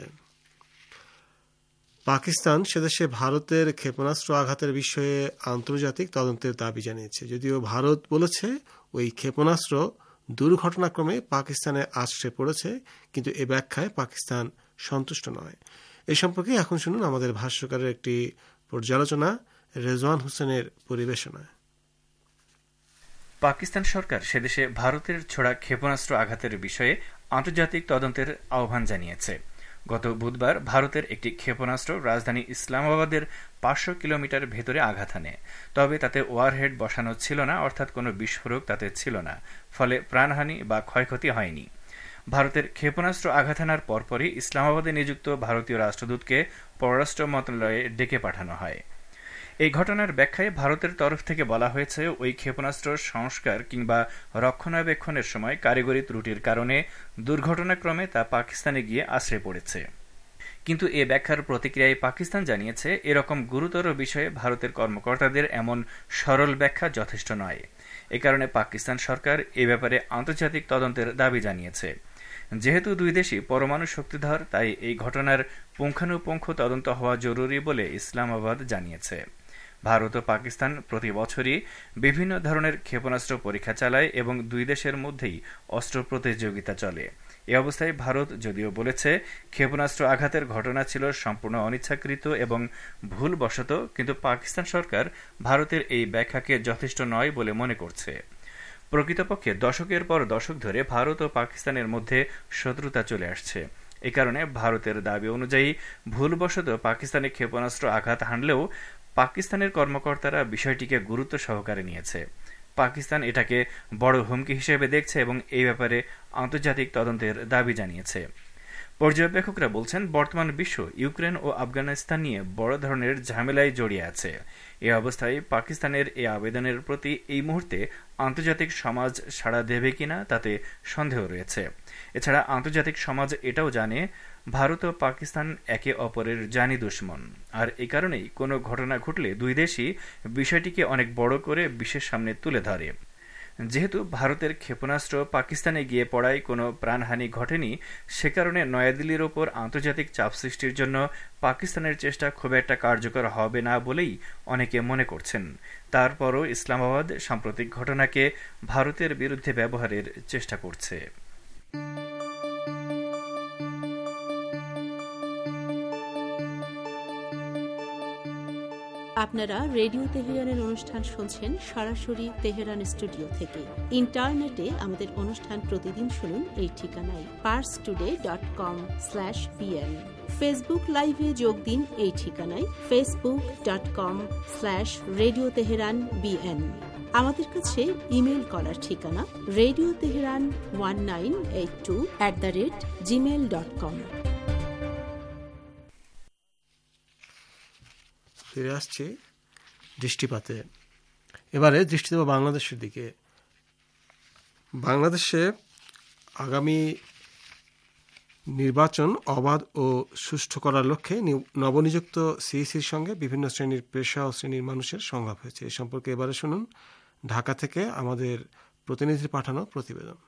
পাকিস্তান সেদেশে ভারতের ক্ষেপণাস্ত্র আঘাতের বিষয়ে আন্তর্জাতিক তদন্তের দাবি জানিয়েছে। যদিও ভারত বলেছে ওই ক্ষেপণাস্ত্র দুর্ঘটনাক্রমে পাকিস্তানে আছড়ে পড়েছে, কিন্তু এ ব্যাখ্যায় পাকিস্তান সন্তুষ্ট নয়। এ সম্পর্কে এখন শুনুন আমাদের ভাষ্যকারের একটি পর্যালোচনা রেজওয়ান হোসেনের পরিবেশনায়। পাকিস্তান সরকার সেদেশে ভারতের ছোড়া ক্ষেপণাস্ত্র আঘাতের বিষয়ে আন্তর্জাতিক তদন্তের আহ্বান জানিয়েছে। গত বুধবার ভারতের একটি ক্ষেপণাস্ত্র রাজধানী ইসলামাবাদের পাঁচশো কিলোমিটার ভেতরে আঘাত হানে। তবে তাতে ওয়ারহেড বসানো ছিল না, অর্থাৎ কোনো বিস্ফোরক তাতে ছিল না, ফলে প্রাণহানি বা ক্ষয়ক্ষতি হয়নি। ভারতের ক্ষেপণাস্ত্র আঘাত হানার পরপরই ইসলামাবাদে নিযুক্ত ভারতীয় রাষ্ট্রদূতকে পররাষ্ট্র মন্ত্রণালয়ে ডেকে পাঠানো হয়। এই ঘটনার ব্যাখ্যায় ভারতের তরফ থেকে বলা হয়েছে, ওই ক্ষেপণাস্ত্র সংস্কার কিংবা রক্ষণাবেক্ষণের সময় কারিগরি ত্রুটির কারণে দুর্ঘটনাক্রমে তা পাকিস্তানে গিয়ে আশ্রয় পড়েছে। কিন্তু এ ব্যাখ্যার প্রতিক্রিয়ায় পাকিস্তান জানিয়েছে, এরকম গুরুতর বিষয়ে ভারতের কর্মকর্তাদের এমন সরল ব্যাখ্যা যথেষ্ট নয়। এ কারণে পাকিস্তান সরকার এ ব্যাপারে আন্তর্জাতিক তদন্তের দাবি জানিয়েছে। যেহেতু দুই দেশই পরমাণু শক্তিধর, তাই এই ঘটনার পুঙ্খানুপুঙ্খ তদন্ত হওয়া জরুরি বলে ইসলামাবাদ জানিয়েছে। ভারত ও পাকিস্তান প্রতি বছরই বিভিন্ন ধরনের ক্ষেপণাস্ত্র পরীক্ষা চালায় এবং দুই দেশের মধ্যেই অস্ত্র প্রতিযোগিতা চলে। এ অবস্থায় ভারত যদিও বলেছে ক্ষেপণাস্ত্র আঘাতের ঘটনা ছিল সম্পূর্ণ অনিচ্ছাকৃত এবং ভুলবশত, কিন্তু পাকিস্তান সরকার ভারতের এই ব্যাখ্যাকে যথেষ্ট নয় বলে মনে করছে। প্রকৃতপক্ষে দশকের পর দশক ধরে ভারত ও পাকিস্তানের মধ্যে শত্রুতা চলে আসছে। এ কারণে ভারতের দাবি অনুযায়ী ভুলবশত পাকিস্তানে ক্ষেপণাস্ত্র আঘাত হানলেও পাকিস্তানের কর্মকর্তারা বিষয়টিকে গুরুত্ব সহকারে নিয়েছে। পাকিস্তান এটাকে বড় হুমকি হিসেবে দেখছে এবং এই ব্যাপারে আন্তর্জাতিক তদন্তের দাবি জানিয়েছে। পর্যবেক্ষকরা বলছেন, বর্তমান বিশ্ব ইউক্রেন ও আফগানিস্তান নিয়ে বড় ধরনের ঝামেলায় জড়িয়ে আছে। এ অবস্থায় পাকিস্তানের এই আবেদনের প্রতি এই মুহূর্তে আন্তর্জাতিক সমাজ সাড়া দেবে কিনা তাতে সন্দেহ রয়েছে। এছাড়া আন্তর্জাতিক সমাজ এটাও জানে ভারত ও পাকিস্তান একে অপরের জানি দুশ্মন, আর এই কারণেই কোনো ঘটনা ঘটলে দুই দেশই বিষয়টিকে অনেক বড় করে বিশ্বের সামনে তুলে ধরে। যেহেতু ভারতের ক্ষেপণাস্ত্র পাকিস্তানে গিয়ে পড়ায় কোনো প্রাণহানি ঘটেনি, সে কারণে নয়াদিল্লির ওপর আন্তর্জাতিক চাপ সৃষ্টির জন্য পাকিস্তানের চেষ্টা খুব একটা কার্যকর হবে না বলেই অনেকে মনে করছেন। তারপরও ইসলামাবাদ সাম্প্রতিক ঘটনাকে ভারতের বিরুদ্ধে ব্যবহারের চেষ্টা করছে। আপনারা রেডিও তেহরানের অনুষ্ঠান শুনছেন সরাসরি তেহরান স্টুডিও থেকে। ইন্টারনেটে আমাদের অনুষ্ঠান প্রতিদিন শুনুন এই ঠিকানায় Pars today dot com slash BN. Facebook লাইভে যোগ দিন এই ঠিকানায় Facebook dot com slash radio Tehran BN. আমাদের কাছে ইমেল করার ঠিকানা radio Tehran one nine eight two at the rate Gmail dot com. ফিরে আসছে দৃষ্টিপাতে। এবারে দৃষ্টি দেব বাংলাদেশের দিকে। বাংলাদেশে আগামী নির্বাচন অবাধ ও সুষ্ঠু করার লক্ষ্যে নবনিযুক্ত সিইসির সঙ্গে বিভিন্ন শ্রেণীর পেশা ও শ্রেণীর মানুষের সংলাপ হয়েছে। এ সম্পর্কে এবারে শুনুন ঢাকা থেকে আমাদের প্রতিনিধির পাঠানো প্রতিবেদন।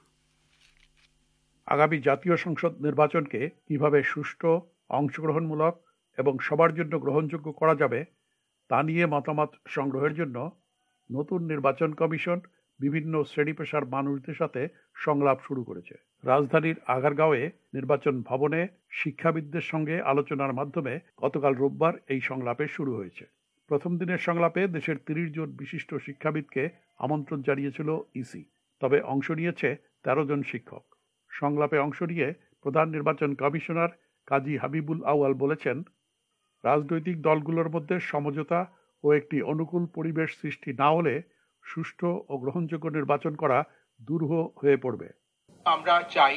আগামী জাতীয় সংসদ নির্বাচনকে কিভাবে সুষ্ঠু, অংশগ্রহণমূলক এবং সবার জন্য গ্রহণযোগ্য করা যাবে তা নিয়ে মতামত সংগ্রহের জন্য নতুন নির্বাচন কমিশন বিভিন্ন শ্রেণী পেশার মানুষদের সাথে সংলাপ শুরু করেছে। রাজধানীর আগারগাঁওয়ে নির্বাচন ভবনে শিক্ষাবিদদের সঙ্গে আলোচনার মাধ্যমে গতকাল রোববার এই সংলাপে শুরু হয়েছে। প্রথম দিনের সংলাপে দেশের তিরিশ জন বিশিষ্ট শিক্ষাবিদকে আমন্ত্রণ জানিয়েছিল ইসি, তবে অংশ নিয়েছে তেরো জন শিক্ষক। সংলাপে অংশ নিয়ে প্রধান নির্বাচন কমিশনার কাজী হাবিবুল আউয়াল বলেছেন, রাজনৈতিক দলগুলোর মধ্যে সমঝোতা ও একটি অনুকূল পরিবেশ সৃষ্টি না হলে সুষ্ঠু ও গ্রহণযোগ্য নির্বাচন করা দুরূহ হয়ে পড়বে। আমরা চাই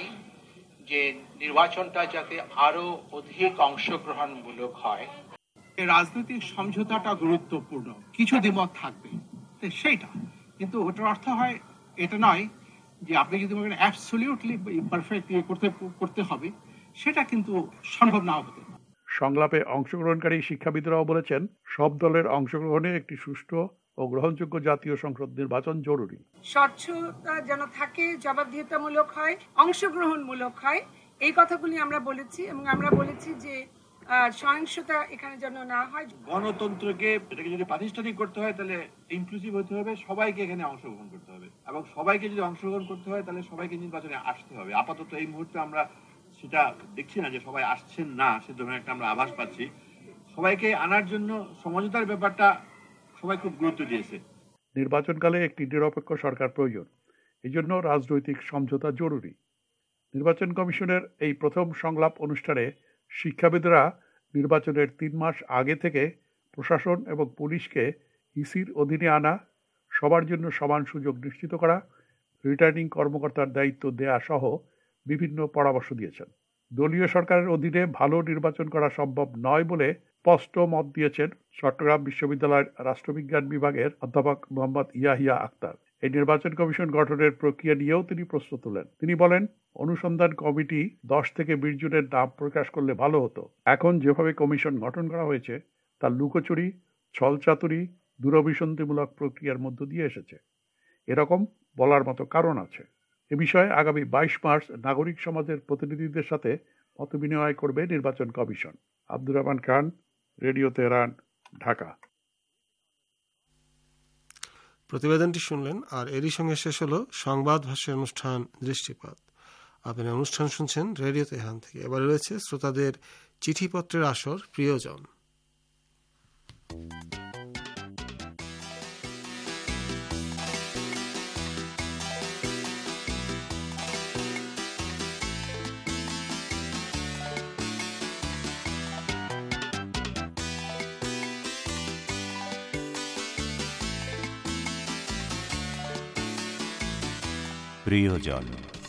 যে নির্বাচনটা যাতে আরো অধিক অংশগ্রহণমূলক হয়। রাজনৈতিক সমঝোতাটা গুরুত্বপূর্ণ, কিছু দ্বিমত থাকবে সেইটা, কিন্তু ওটার অর্থ হয় এটা নয় যে আপনি যদি বলেন অ্যাবসলিউটলি পারফেক্ট করতে করতে হবে, সেটা কিন্তু সম্ভব না হতে। সংলাপে অংশগ্রহণকারী শিক্ষাবিদরাও বলেছেন, সব দলের অংশগ্রহণে একটি সুষ্ঠু ও গ্রহণযোগ্য জাতীয় সংসদ নির্বাচন জরুরি। স্বচ্ছতা যেন থাকে, জবাবদিহিতামূলক হয়, অংশগ্রহণমূলক হয়, এই কথাগুলি আমরা বলেছি এবং আমরা বলেছি যে সহিংসতা এখানে যেন না হয়। গণতন্ত্রকে এটাকে যদি প্রাতিষ্ঠানিক করতে হয় তাহলে ইনক্লুসিভ হতে হবে, সবাইকে এখানে অংশগ্রহণ করতে হবে এবং সবাইকে যদি অংশগ্রহণ করতে হয় তাহলে সবাইকে নির্বাচনে আসতে হবে। আপাতত এই মুহূর্তে আমরা সেটা দেখছি না যে সবাই আসছেন না, সে ধরনের একটা আমরা আভাস পাচ্ছি। সবাইকে আনার জন্য সমঝোতার ব্যাপারটা সবাই খুব গুরুত্ব দিয়েছে। নির্বাচনকালে একটি নিরপেক্ষ সরকার প্রয়োজন, এই জন্য রাজনৈতিক সমঝোতা জরুরি। নির্বাচন কমিশনের এই প্রথম সংলাপ অনুষ্ঠানে শিক্ষাবিদরা নির্বাচনের তিন মাস আগে থেকে প্রশাসন এবং পুলিশকে ইসির অধীনে আনা, সবার জন্য সমান সুযোগ নিশ্চিত করা, রিটার্নিং কর্মকর্তার দায়িত্ব দেয়া সহ বিভিন্ন পরামর্শ দিয়েছেন। দলীয় সরকারের অধীনে ভালো নির্বাচন করা সম্ভব নয় বলে স্পষ্ট মত দিয়েছেন চট্টগ্রাম বিশ্ববিদ্যালয়ের রাষ্ট্রবিজ্ঞান বিভাগের অধ্যাপক মোহাম্মদ ইয়াহিয়া আক্তার। এই নির্বাচন কমিশন গঠনের প্রক্রিয়া নিয়েও তিনি প্রশ্ন তোলেন। তিনি বলেন, অনুসন্ধান কমিটি দশ থেকে বিশ জনের নাম প্রকাশ করলে ভালো হতো। এখন যেভাবে কমিশন গঠন করা হয়েছে তা লুকোচুরি, ছলচাতুরি, দূরভিসন্ধিমূলক প্রক্রিয়ার মধ্য দিয়ে এসেছে। এরকম বলার মতো কারণ আছে। এ বিষয়ে আগামী বাইশ মার্চ নাগরিক সমাজের প্রতিনিধিদের সাথে মতবিনিময় করবে নির্বাচন কমিশন। Abdur Rahman Khan, radio Tehran, Dhaka. প্রতিবেদনটি শুনলেন, আর এরই সঙ্গে শেষ হলো সংবাদ ভাষ্যের অনুষ্ঠান দৃষ্টিপাত। আপনি অনুষ্ঠান শুনছেন রেডিও তেহরান থেকে। এবার রয়েছে শ্রোতাদের চিঠিপত্রের আসর, প্রিয়জন। প্রিয়জন।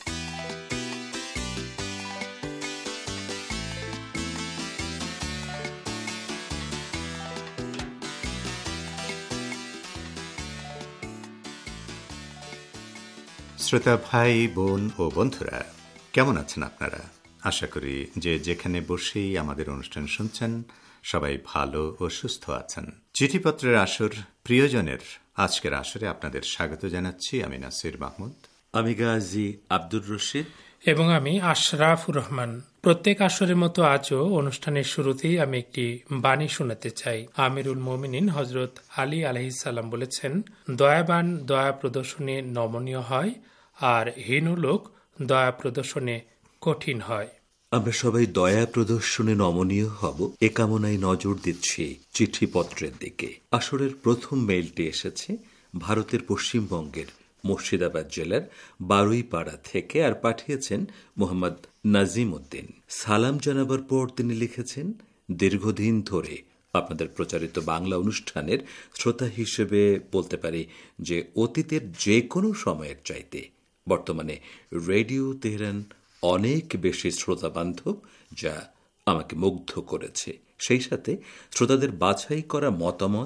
শ্রোতা ভাই, বোন ও বন্ধুরা, কেমন আছেন আপনারা? আশা করি যে যেখানে বসেই আমাদের অনুষ্ঠান শুনছেন সবাই ভালো ও সুস্থ আছেন। চিঠিপত্রের আসর প্রিয়জনের আজকের আসরে আপনাদের স্বাগত জানাচ্ছি। আমি নাসির মাহমুদ, আমি গাজী আব্দুর রশিদ এবং আমি আশরাফুর রহমান। প্রত্যেক আসরের মতো আজও অনুষ্ঠানের শুরুতেই আমি একটি বাণী শোনাতে চাই। আমিরুল মোমিনিন হজরত আলী আলাইহিসসালাম বলেছেন, দয়াবান দয়া প্রদর্শনে নমনীয় হয় আর হীন লোক দয়া প্রদর্শনে কঠিন হয়। আমরা সবাই দয়া প্রদর্শনে নমনীয় হব এ কামনায় নজর দিচ্ছি চিঠিপত্রের দিকে। আসরের প্রথম মেইলটি এসেছে ভারতের পশ্চিমবঙ্গের মুর্শিদাবাদ জেলার বারুইপাড়া থেকে, আর পাঠিয়েছেন মোহাম্মদ নাজিম উদ্দিন। সালাম জানাবার পর তিনি লিখেছেন, দীর্ঘদিন ধরে আপনাদের প্রচারিত বাংলা অনুষ্ঠানের শ্রোতা হিসেবে বলতে পারি যে অতীতের যে কোনো সময়ের চাইতে বর্তমানে রেডিও তেহরান অনেক বেশি শ্রোতা বান্ধব, যা আমাকে মুগ্ধ করেছে। সেই সাথে শ্রোতাদের বাছাই করা মতামত ও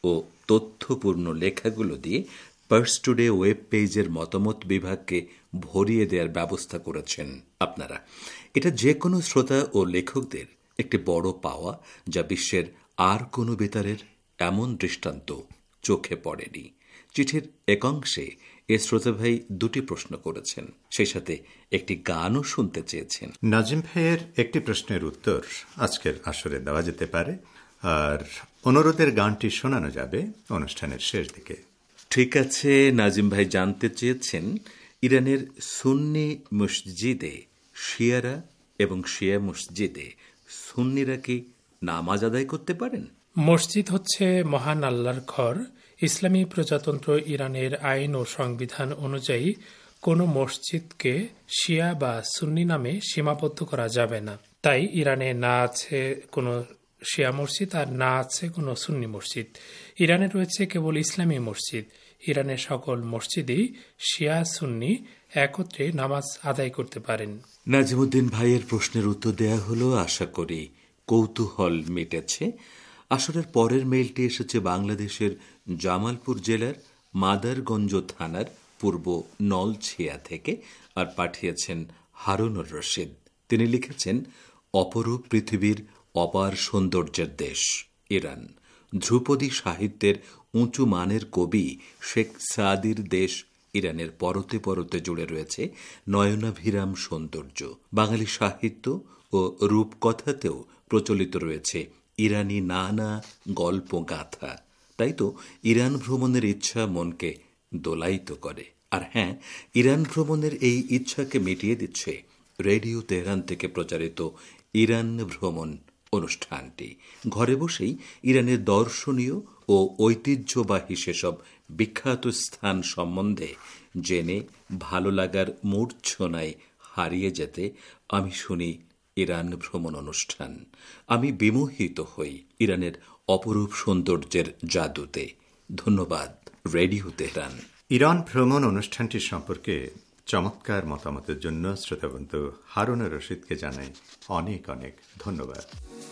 ও তথ্যপূর্ণ লেখাগুলো দিয়ে পার্স টুডে ওয়েব পেজের মতামত বিভাগকে ভরিয়ে দেওয়ার ব্যবস্থা করেছেন আপনারা। এটা যে কোনো শ্রোতা ও লেখকদের একটি বড় পাওয়া, যা বিশ্বের আর কোনো বেতারের এমন দৃষ্টান্ত চোখে পড়েনি। চিঠির একাংশে এ শ্রোতা ভাই দুটি প্রশ্ন করেছেন, সেই সাথে একটি গানও শুনতে চেয়েছেন। নাজিম ভাইয়ের একটি প্রশ্নের উত্তর আজকের আসরে দেওয়া যেতে পারে, আর অনুরোধের গানটি শোনানো যাবে অনুষ্ঠানের শেষ দিকে। ঠিক আছে, নাজিম ভাই জানতে চেয়েছেন ইরানের সুন্নি মসজিদে শিয়ারা এবং শিয়া মসজিদে সুন্নিরা কি নামাজ আদায় করতে পারেন? মসজিদ হচ্ছে মহান আল্লাহর ঘর। ইসলামী প্রজাতন্ত্র ইরানের আইন ও সংবিধান অনুযায়ী কোনো মসজিদকে শিয়া বা সুন্নি নামে সীমাবদ্ধ করা যাবে না। তাই ইরানে না আছে কোনো শিয়া মসজিদ আর না আছে কোনো সুন্নি মসজিদ। ইরানে রয়েছে কেবল ইসলামী মসজিদ। ইরানের সকল মসজিদেই শিয়া সুন্নি একত্রে নামাজ আদায় করতে পারেন। নাজিমুদ্দিন ভাইয়ের প্রশ্নের উত্তর দেয়া হলো। আশা করি কৌতূহল মিটেছে। আসরের পরের মেইলটি এসেছে বাংলাদেশের জামালপুর জেলার মাদারগঞ্জ থানার পূর্ব নলছিয়া থেকে, আর পাঠিয়েছেন হারুনুর রশিদ। তিনি লিখেছেন, অপরূপ পৃথিবীর অপার সৌন্দর্যের দেশ ইরান। ধ্রুপদী সাহিত্যের উঁচু মানের কবি শেখ সাদির দেশ ইরানের পরতে পরতে জুড়ে রয়েছে নয়নাভিরাম সৌন্দর্য। বাঙালি সাহিত্য ও রূপকথাতেও প্রচলিত রয়েছে ইরানি নানা গল্প গাথা। তাই তো ইরান ভ্রমণের ইচ্ছা মনকে দোলায়িত করে। আর হ্যাঁ, ইরান ভ্রমণের এই ইচ্ছাকে মিটিয়ে দিচ্ছে রেডিও তেহরান থেকে প্রচারিত ইরান ভ্রমণ অনুষ্ঠানটি। ঘরে বসেই ইরানের দর্শনীয় ও ঐতিহ্যবাহী সেসব বিখ্যাত স্থান সম্বন্ধে জেনে ভালো লাগার মূর্ছনায় হারিয়ে যেতে আমি শুনি ইরান ভ্রমণ অনুষ্ঠান। আমি বিমোহিত হই ইরানের অপরূপ সৌন্দর্যের জাদুতে। ধন্যবাদ রেডিও তেহরান। ইরান ভ্রমণ অনুষ্ঠানটি সম্পর্কে চমৎকার মতামতের জন্য শ্রোতাবন্ধু হারুনুর রশিদকে জানাই অনেক অনেক ধন্যবাদ।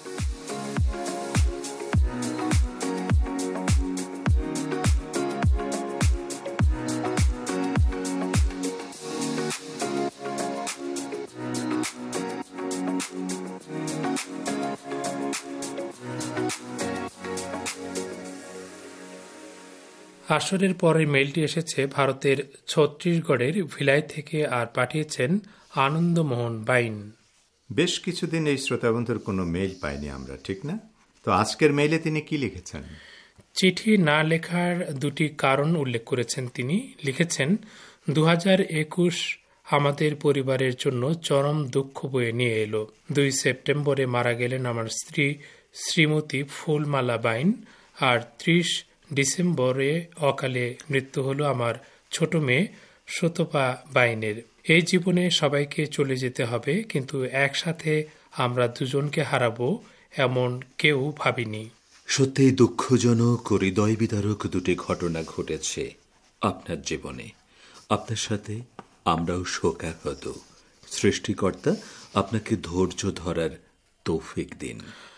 আসরের পরের মেইলটি এসেছে ভারতের ছত্তিশগড়ের ভিলাই থেকে, আর পাঠিয়েছেন আনন্দমোহন বাইন। বেশ কিছুদিন এই শ্রোতাবন্ধুর কোনো মেইল পাইনি আমরা, ঠিক না? তো আজকের মেইলে তিনি কি লিখেছেন? চিঠি না লেখার দুটি কারণ উল্লেখ করেছেন তিনি। লিখেছেন, দু হাজার একুশ আমাদের পরিবারের জন্য চরম দুঃখ বয়ে নিয়ে এলো। দুই সেপ্টেম্বরে মারা গেলেন আমার স্ত্রী শ্রীমতী ফুলমালা বাইন, আর ত্রিশ ডিসেম্বরে অকালে মৃত্যু হলো আমার ছোট মেয়ে শতপা বাইনের। এই জীবনে সবাইকে চলে যেতে হবে, কিন্তু একসাথে আমরা দুজনকে হারাবো এমন কেউ ভাবিনি। সত্যিই দুঃখজনক ও হৃদয় বিদারক দুটি ঘটনা ঘটেছে আপনার জীবনে। আপনার সাথে আমরাও শোকাহত। সৃষ্টিকর্তা আপনাকে ধৈর্য ধরার তৌফিক দিন।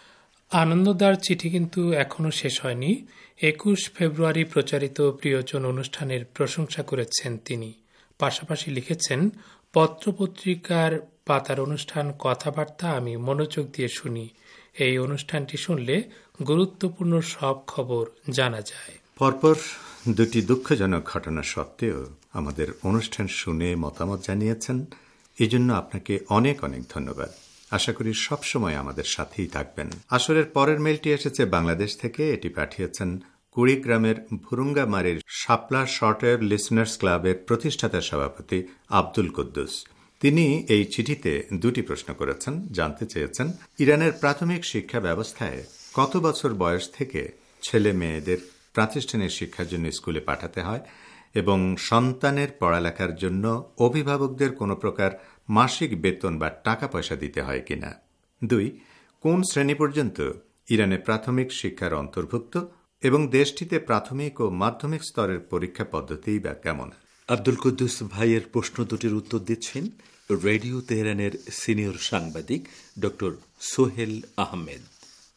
আনন্দদার চিঠি কিন্তু এখনো শেষ হয়নি। একুশ ফেব্রুয়ারি প্রচারিত প্রিয়জন অনুষ্ঠানের প্রশংসা করেছেন তিনি। পাশাপাশি লিখেছেন, পত্রপত্রিকার পাতার অনুষ্ঠান কথাবার্তা আমি মনোযোগ দিয়ে শুনি। এই অনুষ্ঠানটি শুনলে গুরুত্বপূর্ণ সব খবর জানা যায়। পরপর দুটি দুঃখজনক ঘটনা সত্ত্বেও আমাদের অনুষ্ঠান শুনে মতামত জানিয়েছেন, এজন্য আপনাকে অনেক অনেক ধন্যবাদ। আশা করি সবসময় আমাদের সাথেই থাকবেন। আসরের পরের মেলটি এসেছে বাংলাদেশ থেকে। এটি পাঠিয়েছেন কুড়িগ্রামের ভুরুঙ্গামারির শাপলা শর্টওয়েভ লিসনার্স ক্লাবের প্রতিষ্ঠাতা সভাপতি আব্দুল কুদ্দুস। তিনি এই চিঠিতে দুটি প্রশ্ন করেছেন। জানতে চেয়েছেন, ইরানের প্রাথমিক শিক্ষা ব্যবস্থায় কত বছর বয়স থেকে ছেলে মেয়েদের প্রাতিষ্ঠানিক শিক্ষার জন্য স্কুলে পাঠাতে হয়, এবং সন্তানের পড়ালেখার জন্য অভিভাবকদের কোনো প্রকার মাসিক বেতন বা টাকা পয়সা দিতে হয় কিনা। দুই, কোন শ্রেণী পর্যন্ত ইরানে প্রাথমিক শিক্ষার অন্তর্ভুক্ত, এবং দেশটিতে প্রাথমিক ও মাধ্যমিক স্তরের পরীক্ষা পদ্ধতি বা কেমন। আব্দুল কুদ্দুস ভাইয়ের প্রশ্ন দুটির উত্তর দিচ্ছেন রেডিও তেহরানের সিনিয়র সাংবাদিক ডক্টর সোহেল আহমেদ।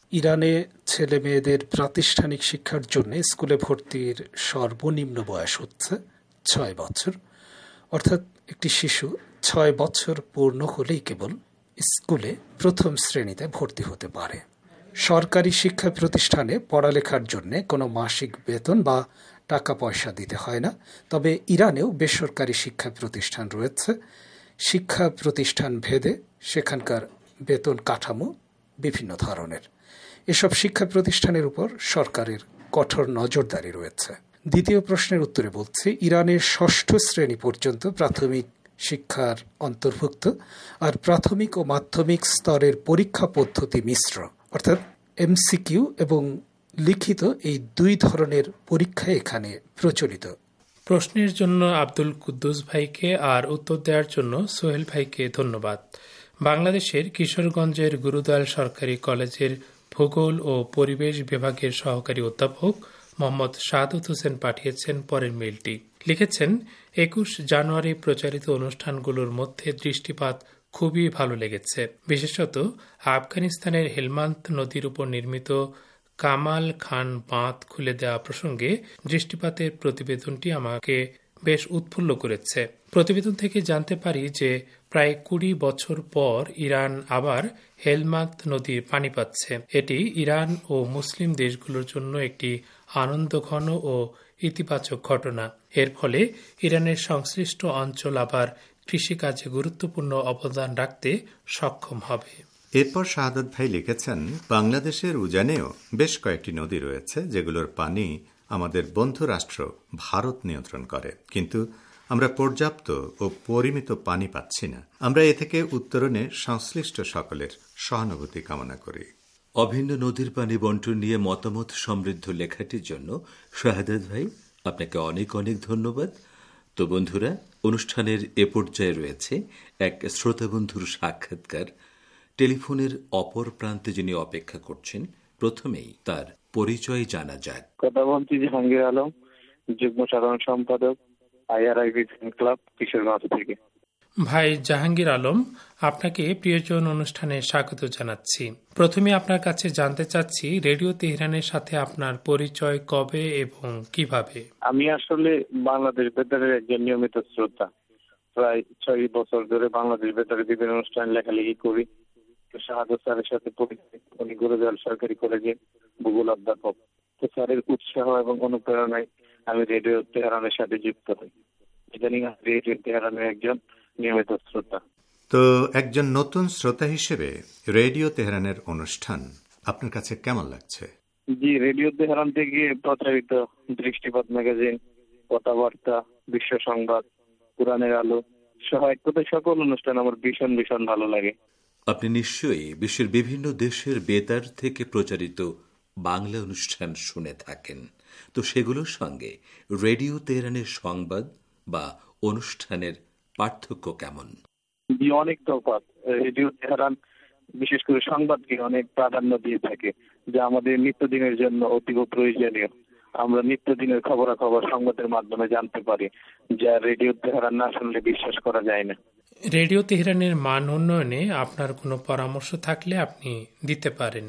ইরানে ছেলে মেয়েদের প্রাতিষ্ঠানিক শিক্ষার জন্য স্কুলে ভর্তির সর্বনিম্ন বয়স হচ্ছে ছয় বছর। অর্থাৎ একটি শিশু ছয় বছর পূর্ণ হলেই কেবল স্কুলে প্রথম শ্রেণীতে ভর্তি হতে পারে। সরকারি শিক্ষা প্রতিষ্ঠানে পড়ালেখার জন্য কোনো মাসিক বেতন বা টাকা পয়সা দিতে হয় না। তবে ইরানেও বেসরকারি শিক্ষা প্রতিষ্ঠান রয়েছে। শিক্ষা প্রতিষ্ঠান ভেদে সেখানকার বেতন কাঠামো বিভিন্ন ধরনের। এসব শিক্ষা প্রতিষ্ঠানের উপর সরকারের কঠোর নজরদারি রয়েছে। দ্বিতীয় প্রশ্নের উত্তরে বলছি, ইরানের ষষ্ঠ শ্রেণী পর্যন্ত প্রাথমিক শিক্ষার অন্তর্ভুক্ত, আর প্রাথমিক ও মাধ্যমিক স্তরের পরীক্ষা পদ্ধতি মিশ্র, অর্থাৎ এমসিকিউ এবং লিখিত এই দুই ধরনের পরীক্ষা এখানে প্রচলিত। প্রশ্নের জন্য আব্দুল কুদ্দুস ভাইকে আর উত্তর দেওয়ার জন্য সোহেল ভাইকে ধন্যবাদ। বাংলাদেশের কিশোরগঞ্জের গুরুদয়াল সরকারি কলেজের ভূগোল ও পরিবেশ বিভাগের সহকারী অধ্যাপক মোহাম্মদ শাহাদত হোসেন পাঠিয়েছেন পরের মেইলটি। লিখেছেন, একুশ জানুয়ারি প্রচারিত অনুষ্ঠানগুলোর মধ্যে দৃষ্টিপাত খুবই ভালো লেগেছে। বিশেষত আফগানিস্তানের হেলমান্দ নদীর উপর নির্মিত কামাল খান বাঁধ খুলে দেওয়া প্রসঙ্গে দৃষ্টিপাতের প্রতিবেদনটি আমাকে বেশ উৎফুল্ল করেছে। প্রতিবেদন থেকে জানতে পারি যে প্রায় কুড়ি বছর পর ইরান আবার হেলমান্দ নদীর পানি পাচ্ছে। এটি ইরান ও মুসলিম দেশগুলোর জন্য একটি আনন্দঘন ও ইতিবাচক ঘটনা। এর ফলে ইরানের সংশ্লিষ্ট অঞ্চল আবার কৃষিকাজে গুরুত্বপূর্ণ অবদান রাখতে সক্ষম হবে। এরপর শাহাদত ভাই লিখেছেন, বাংলাদেশের উজানেও বেশ কয়েকটি নদী রয়েছে যেগুলোর পানি আমাদের বন্ধু রাষ্ট্র ভারত নিয়ন্ত্রণ করে, কিন্তু আমরা পর্যাপ্ত ও পরিমিত পানি পাচ্ছি না। আমরা এ থেকে উত্তরণে সংশ্লিষ্ট সকলের সহানুভূতি কামনা করি। অভিন্ন নদীর পানি বন্টন নিয়ে মতামত সমৃদ্ধ লেখাটির জন্য শাহাদাত ভাই আপনাকে অনেক অনেক ধন্যবাদ। তো বন্ধুরা, অনুষ্ঠানের এ পর্যায়ে রয়েছে এক শ্রোতা বন্ধুর সাক্ষাৎকার। টেলিফোনের অপর প্রান্তে যিনি অপেক্ষা করছেন, প্রথমেই তার পরিচয় জানা যাক। কথা বলছি জাহাঙ্গীর আলম, যুগ্ম সাধারণ সম্পাদক আইআরআইভি ফ্যান ক্লাব, কিশোরগঞ্জ থেকে। ভাই জাহাঙ্গীর আলম, আপনাকে প্রিয়জন অনুষ্ঠানে স্বাগত জানাচ্ছি। প্রথমে আপনার কাছে জানতে চাচ্ছি, রেডিও তেহরানের সাথে আপনার পরিচয় কবে এবং কিভাবে? আমি আসলে বাংলাদেশ বেতারের একজন নিয়মিত শ্রোতা। প্রায় ছয় বছর ধরে বাংলাদেশ বেতারের বিভিন্ন অনুষ্ঠান লেখালেখি করি। শাহাদত স্যারের সাথে পরিচয়, উনি গুরুদয়াল সরকারি কলেজে ভূগোল অধ্যাপক। তো স্যারের উৎসাহ এবং অনুপ্রেরণায় আমি রেডিও তেহরানের সাথে যুক্ত হই। ইদানিং রেডিও তেহরানের একজন নিয়মিত শ্রোতা। তো একজন নতুন শ্রোতা হিসেবে রেডিও তেহরানের অনুষ্ঠান আপনার কাছে কেমন লাগছে? জি, রেডিও তেহরান থেকে প্রচারিত দৃষ্টিপাত ম্যাগাজিন, কথাবার্তা, বিশ্ব সংবাদ, কোরআনের আলো সহ এক কথায় সকল অনুষ্ঠান আমার ভীষণ ভীষণ ভালো লাগে। আপনি নিশ্চয়ই বিশ্বের বিভিন্ন দেশের বেতার থেকে প্রচারিত বাংলা অনুষ্ঠান শুনে থাকেন। তো সেগুলোর সঙ্গে রেডিও তেহরানের সংবাদ বা অনুষ্ঠানের পার্থক্য কেমন? জি, অনেক তফাৎ। রেডিও তেহরান বিশেষ করে সংবাদকে অনেক প্রাধান্য দিয়ে থাকে, যা আমাদের নিত্যদিনের জন্য অতীব প্রয়োজনীয়। আমরা নিত্যদিনের খবরাখবর সংবাদের মাধ্যমে জানতে পারি, যা রেডিও তেহরান না শুনলে বিশ্বাস করা যায় না। রেডিও তেহরানের মান উন্নয়নে আপনার কোনো পরামর্শ থাকলে আপনি দিতে পারেন।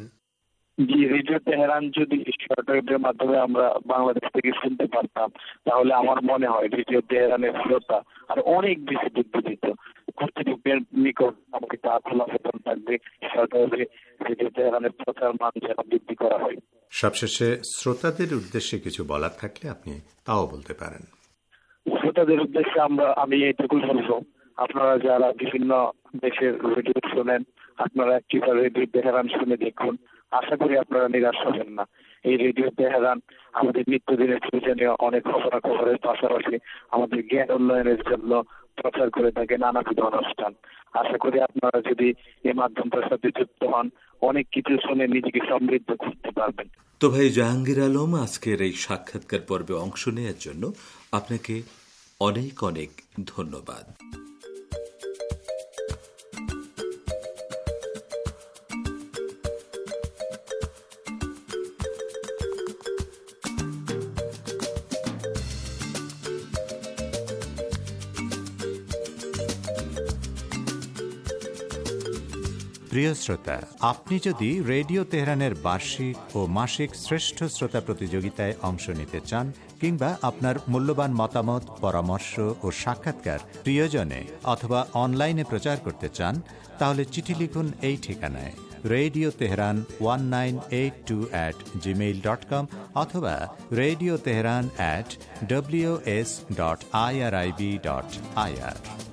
জি, রেডিও তেহরান যদি শর্টওয়েভের মাধ্যমে আমরা বাংলাদেশ থেকে শুনতে পারতাম, তাহলে আমার মনে হয় রেডিও তেহরানের শ্রোতা আর অনেক বেশি বৃদ্ধি দিত। কর্তৃপক্ষের নিকট আমাকে তা খোলা বেতন থাকবে, শর্টওয়েভে রেডিও তেহরানের প্রচার মান যেন বৃদ্ধি করা হয়। সবশেষে শ্রোতাদের উদ্দেশ্যে কিছু বলার থাকলে আপনি তাও বলতে পারেন। শ্রোতাদের উদ্দেশ্যে আমরা আমি এইটুকুই বলবো, আপনারা যারা বিভিন্ন দেশের রেডিও শোনেন, আপনারা একটিবার রেডিও তেহরান শুনে দেখুন। আশা করি আপনারা নিরাশ হবেন না। এই রেডিও তেহরান আমাদের নিত্যদিনের প্রয়োজনীয় অনেক খবরাখবরের পাশাপাশি আমাদের জ্ঞান উন্নয়নের জন্য প্রচার করে থাকে নানাবিধ অনুষ্ঠান। আশা করি আপনারা যদি এই মাধ্যমটার সাথে যুক্ত হন, অনেক কিছু শুনে নিজেকে সমৃদ্ধ করতে পারবেন। তো ভাই জাহাঙ্গীর আলম, আজকের এই সাক্ষাৎকার পর্বে অংশ নেওয়ার জন্য আপনাকে অনেক অনেক ধন্যবাদ। প্রিয় শ্রোতা, আপনি যদি রেডিও তেহরানের বার্ষিক ও মাসিক শ্রেষ্ঠ শ্রোতা প্রতিযোগিতায় অংশ নিতে চান কিংবা আপনার মূল্যবান মতামত, পরামর্শ ও সাক্ষাৎকার প্রিয়জনে অথবা অনলাইনে প্রচার করতে চান, তাহলে চিঠি লিখুন এই ঠিকানায় radio Tehran one nine eight two at Gmail dot com অথবা radio Tehran at W S dot I R I B dot I R.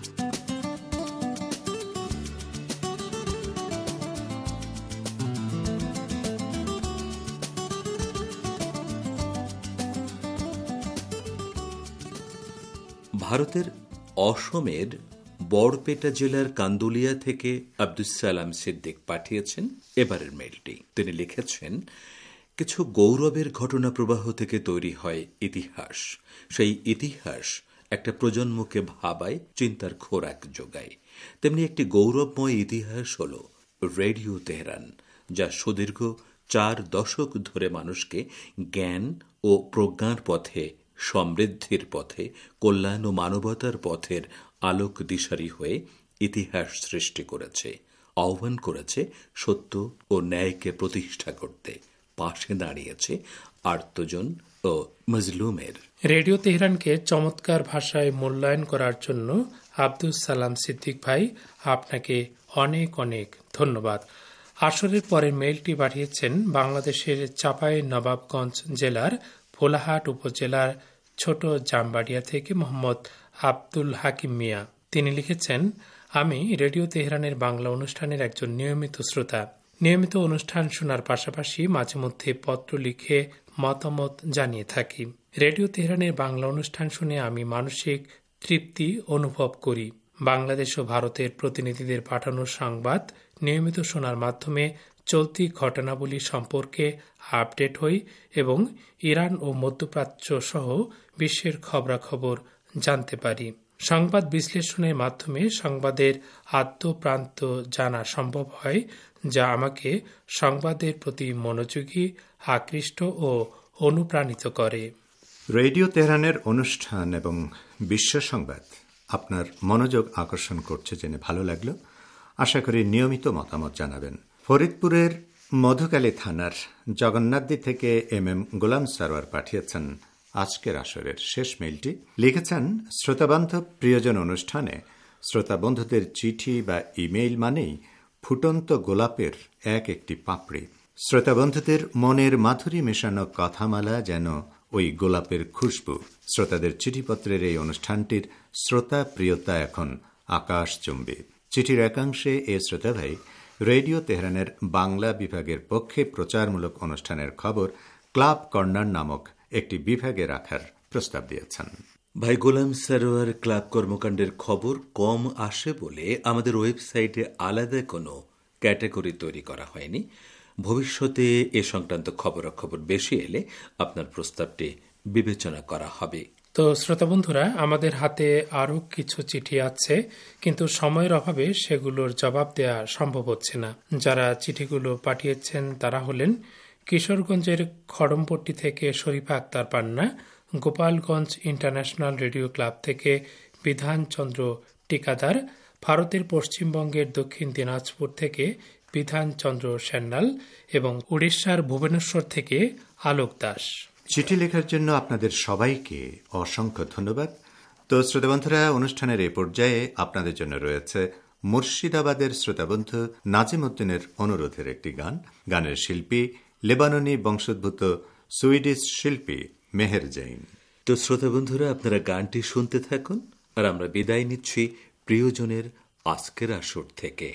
ভারতের অসমের বড়পেটা জেলার কান্দুলিয়া থেকে আব্দুস সালাম সিদ্দিক পাঠিয়েছেন এবারের মেলটি। তিনি লিখেছেন, কিছু গৌরবের ঘটনা প্রবাহ থেকে তৈরি হয় ইতিহাস। সেই ইতিহাস একটা প্রজন্মকে ভাবায়, চিন্তার খোরাক যোগায়। তেমনি একটি গৌরবময় ইতিহাস হল রেডিও তেহরান, যা সুদীর্ঘ চার দশক ধরে মানুষকে জ্ঞান ও প্রজ্ঞার পথে, সমৃদ্ধির পথে, কল্যাণ ও মানবতার পথের আলোক দিশারি হয়ে ইতিহাস সৃষ্টি করেছে, আহ্বান করেছে সত্য ও ন্যায়কে প্রতিষ্ঠা করতে, পাশে দাঁড়িয়েছে আর্তজন ও মজলুমের। রেডিও তেহরানকে চমৎকার ভাষায় মূল্যায়ন করার জন্য আব্দুস সালাম সিদ্দিক ভাই, আপনাকে অনেক অনেক ধন্যবাদ। আসরের পরের মেইলটি পাঠিয়েছেন বাংলাদেশের চাঁপাই নবাবগঞ্জ জেলার ভোলাহাট উপজেলার ছোট জামবাড়িয়া থেকে মোহাম্মদ আব্দুল হাকিম মিয়া। তিনি লিখেছেন, আমি রেডিও তেহরানের বাংলা অনুষ্ঠানের একজন নিয়মিত শ্রোতা। নিয়মিত অনুষ্ঠান শোনার পাশাপাশি মাঝে মধ্যে পত্র লিখে মতামত জানিয়ে থাকি। রেডিও তেহরানের বাংলা অনুষ্ঠান শুনে আমি মানসিক তৃপ্তি অনুভব করি। বাংলাদেশ ও ভারতের প্রতিনিধিদের পাঠানো সংবাদ নিয়মিত শোনার মাধ্যমে চলতি ঘটনাবলী সম্পর্কে আপডেট হই এবং ইরান ও মধ্যপ্রাচ্য সহ বিশ্বের খবরাখবর জানতে পারি। সংবাদ বিশ্লেষণের মাধ্যমে সংবাদের আদ্যপ্রান্ত জানা সম্ভব হয়, যা আমাকে সংবাদের প্রতি মনোযোগী, আকৃষ্ট ও অনুপ্রাণিত করে। রেডিও তেহরানের অনুষ্ঠান এবং বিশ্ব সংবাদ আপনার মনোযোগ আকর্ষণ করছে জেনে ভালো লাগলো। আশা করি নিয়মিত মতামত জানাবেন। ফরিদপুরের মধুকালী থানার জগন্নাথদী থেকে এম এম গোলাম সারোয়ার পাঠিয়েছেন আজকের আসরের শেষ মেইলটি। লিখেছেন, শ্রোতাবান্ধব প্রিয়জন অনুষ্ঠানে শ্রোতা বন্ধুদের চিঠি বা ইমেইল মানেই ফুটন্ত গোলাপের এক একটি পাপড়ি। শ্রোতা বন্ধুদের মনের মাধুরী মেশানো কথামালা যেন ওই গোলাপের খুশবু। শ্রোতাদের চিঠিপত্রের এই অনুষ্ঠানটির শ্রোতা প্রিয়তা এখন আকাশচুম্বী। চিঠির একাংশে এ শ্রোতা ভাই রেডিও তেহরানের বাংলা বিভাগের পক্ষে প্রচারমূলক অনুষ্ঠানের খবর ক্লাব কর্নার নামক একটি বিভাগে রাখার প্রস্তাব দিয়েছেন। ভাই গোলাম সারোয়ার, ক্লাব কর্মকাণ্ডের খবর কম আসে বলে আমাদের ওয়েবসাইটে আলাদা কোনো ক্যাটাগরি তৈরি করা হয়নি। ভবিষ্যতে এ সংক্রান্ত খবরাখবর বেশি এলে আপনার প্রস্তাবটি বিবেচনা করা হবে। তো শ্রোতা বন্ধুরা, আমাদের হাতে আরও কিছু চিঠি আছে, কিন্তু সময়ের অভাবে সেগুলোর জবাব দেওয়া সম্ভব হচ্ছে না। যারা চিঠিগুলো পাঠিয়েছেন তারা হলেন কিশোরগঞ্জের খড়মপট্টি থেকে Sharifa Akter Panna, Gopalganj international radio club থেকে বিধানচন্দ্র টিকাদার, ভারতের পশ্চিমবঙ্গের দক্ষিণ দিনাজপুর থেকে বিধানচন্দ্র সান্যাল এবং উড়িষ্যার ভুবনেশ্বর থেকে আলোক দাস। চিঠি লেখার জন্য আপনাদের সবাইকে অসংখ্য ধন্যবাদ। তো শ্রোতাবন্ধুরা, অনুষ্ঠানের এই পর্যায়ে আপনাদের জন্য রয়েছে মুর্শিদাবাদের শ্রোতাবন্ধু নাজিম উদ্দিনের অনুরোধের একটি গান। গানের শিল্পী লেবাননি বংশোদ্ভূত সুইডিশ শিল্পী মেহের জৈন। তো শ্রোতাবন্ধুরা, আপনারা গানটি শুনতে থাকুন, আর আমরা বিদায় নিচ্ছি প্রিয়জনের আজকের আসর থেকে।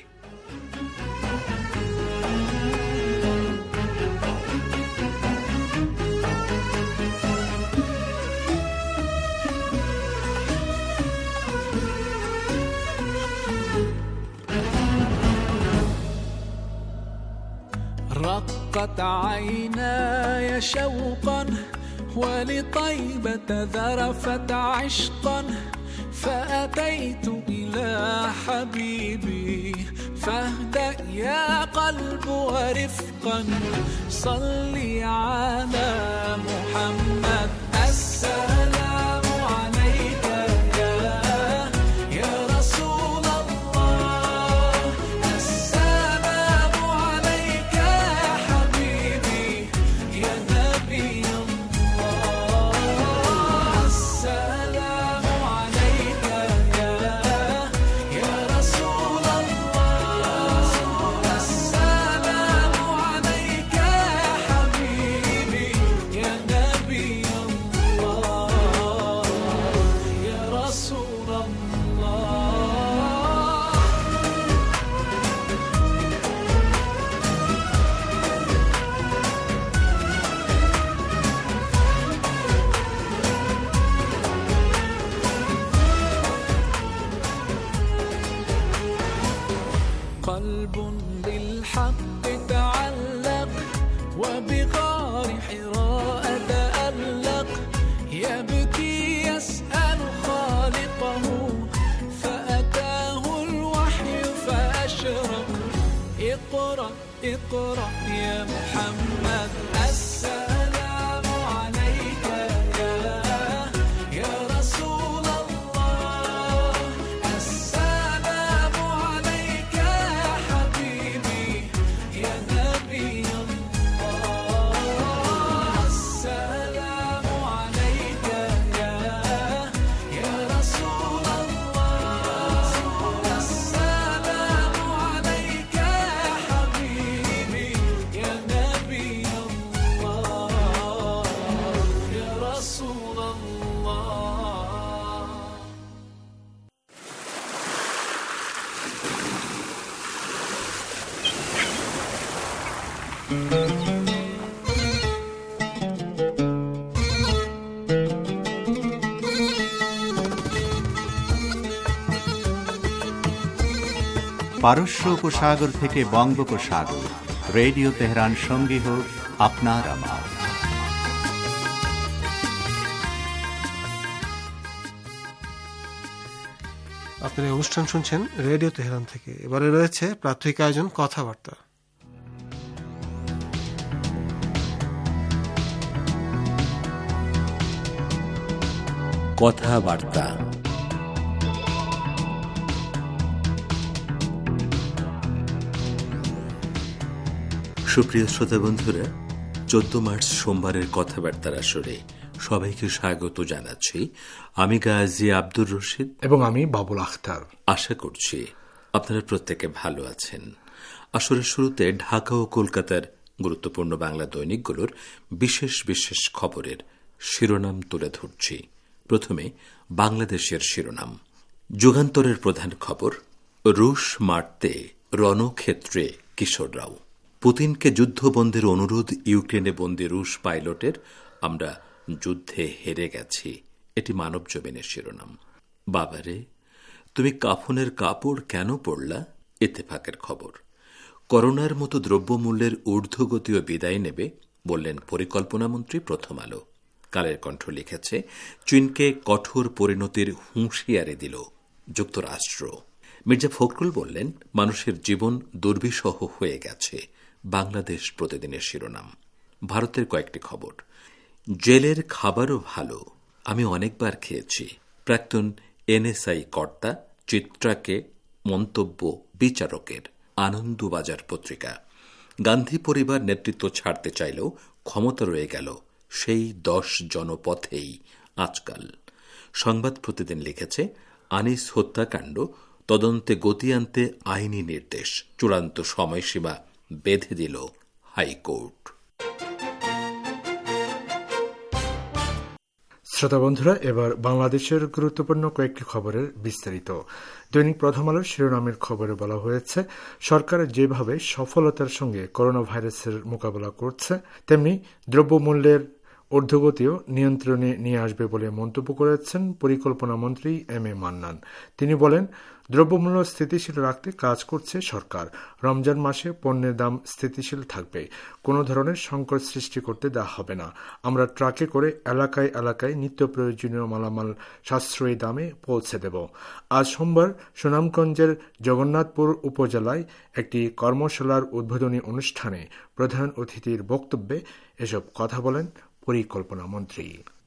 رقت عيناي شوقا ولطيبة ذرفت عشقا فأتيت إلى حبيبي فاهدأ يا قلب ورفقا صلي على محمد السلام عليك يا يا رسول الله السلام وبغار حراء تألق يبكي يسأل خالقه فأتاه الوحي فأشرق اقرأ اقرأ يا محمد السلام عليك يا يا رسول الله السلام عليك يا حبيبي يا نبي الله السلام عليك يا يا رسول الله السلام عليك يا حبيبي يا نبي الله يا رسول الله. পারস্য উপসাগর থেকে বঙ্গোপসাগর, রেডিও তেহরান সঙ্গী হোক আপনার আমার। আপনারা এই অনুষ্ঠান শুনছেন রেডিও তেহরান থেকে। এবারে রয়েছে প্রাথমিক আয়োজন কথাবার্তা। কথাবার্তা সুপ্রিয় শ্রোতা বন্ধুরা, চোদ্দ মার্চ সোমবারের কথাবার্তার আসরে সবাইকে স্বাগত জানাচ্ছি। আমি গাজী আব্দুর রশিদ এবং আমি বাবুল আখতার। আশা করছি আপনারা প্রত্যেকে ভালো আছেন। আসরের শুরুতে ঢাকা ও কলকাতার গুরুত্বপূর্ণ বাংলা দৈনিকগুলোর বিশেষ বিশেষ খবরের শিরোনাম তুলে ধরছি। প্রথমে বাংলাদেশের শিরোনাম। যুগান্তরের প্রধান খবর, রুশ মারতে রণক্ষেত্রে কিশোররাও। পুতিনকে যুদ্ধবন্ধের অনুরোধ ইউক্রেনে বন্দী রুশ পাইলটের, আমরা যুদ্ধে হেরে গেছি, এটি মানবজমিনের শিরোনাম। বাবারে, তুমি কাফনের কাপড় কেন পরলা, ইত্তেফাকের খবর। করোনার মতো দ্রব্যমূল্যের ঊর্ধ্বগতিও বিদায় নেবে বললেন পরিকল্পনামন্ত্রী, প্রথম আলো। কালের কণ্ঠ লিখেছে, চীনকে কঠোর পরিণতির হুঁশিয়ারি দিল যুক্তরাষ্ট্র। মির্জা ফখরুল বললেন, মানুষের জীবন দুর্বিষহ হয়ে গেছে। বাংলাদেশ প্রতিদিনের শিরোনাম। ভারতের কয়েকটি খবর। জেলের খাবারও ভালো, আমি অনেকবার খেয়েছি। প্রাক্তন এনএসআই কর্তা চিত্রাকে মন্তব্য বিচারকের। আনন্দবাজার পত্রিকা। গান্ধী পরিবার নেতৃত্ব ছাড়তে চাইলেও ক্ষমতা রয়ে গেল সেই দশ জনপথেই আজকাল। সংবাদ প্রতিদিন লিখেছে, আনিস হত্যাকাণ্ড তদন্তে গতি আনতে আইনি নির্দেশ, চূড়ান্ত সময়সীমা বেঁধে দিল হাইকোর্ট। শ্রোতা বন্ধুরা, এবার বাংলাদেশের গুরুত্বপূর্ণ কয়েকটি খবরের বিস্তারিত। দৈনিক প্রথম আলোর শিরোনামের খবরে বলা হয়েছে, সরকার যেভাবে সফলতার সঙ্গে করোনা ভাইরাসের মোকাবেলা করছে, তেমনি দ্রব্যমূল্যের ঊর্ধ্বগতিও নিয়ন্ত্রণে নিয়ে আসবে বলে মন্তব্য করেছেন পরিকল্পনা মন্ত্রী এম এ মান্নান। তিনি বলেন, দ্রব্যমূল্য স্থিতিশীল রাখতে কাজ করছে সরকার। রমজান মাসে পণ্যের দাম স্থিতিশীল থাকবে, কোনো ধরনের সংকট সৃষ্টি করতে দেওয়া হবে না। আমরা ট্রাকে করে এলাকায় এলাকায় নিত্য প্রয়োজনীয় মালামাল সাশ্রয়ী দামে পৌঁছে দেব। আজ সোমবার সুনামগঞ্জের জগন্নাথপুর উপজেলায় একটি কর্মশালার উদ্বোধনী অনুষ্ঠানে প্রধান অতিথির বক্তব্যে এসব কথা বলেন পরিকল্পনা মন্ত্রী।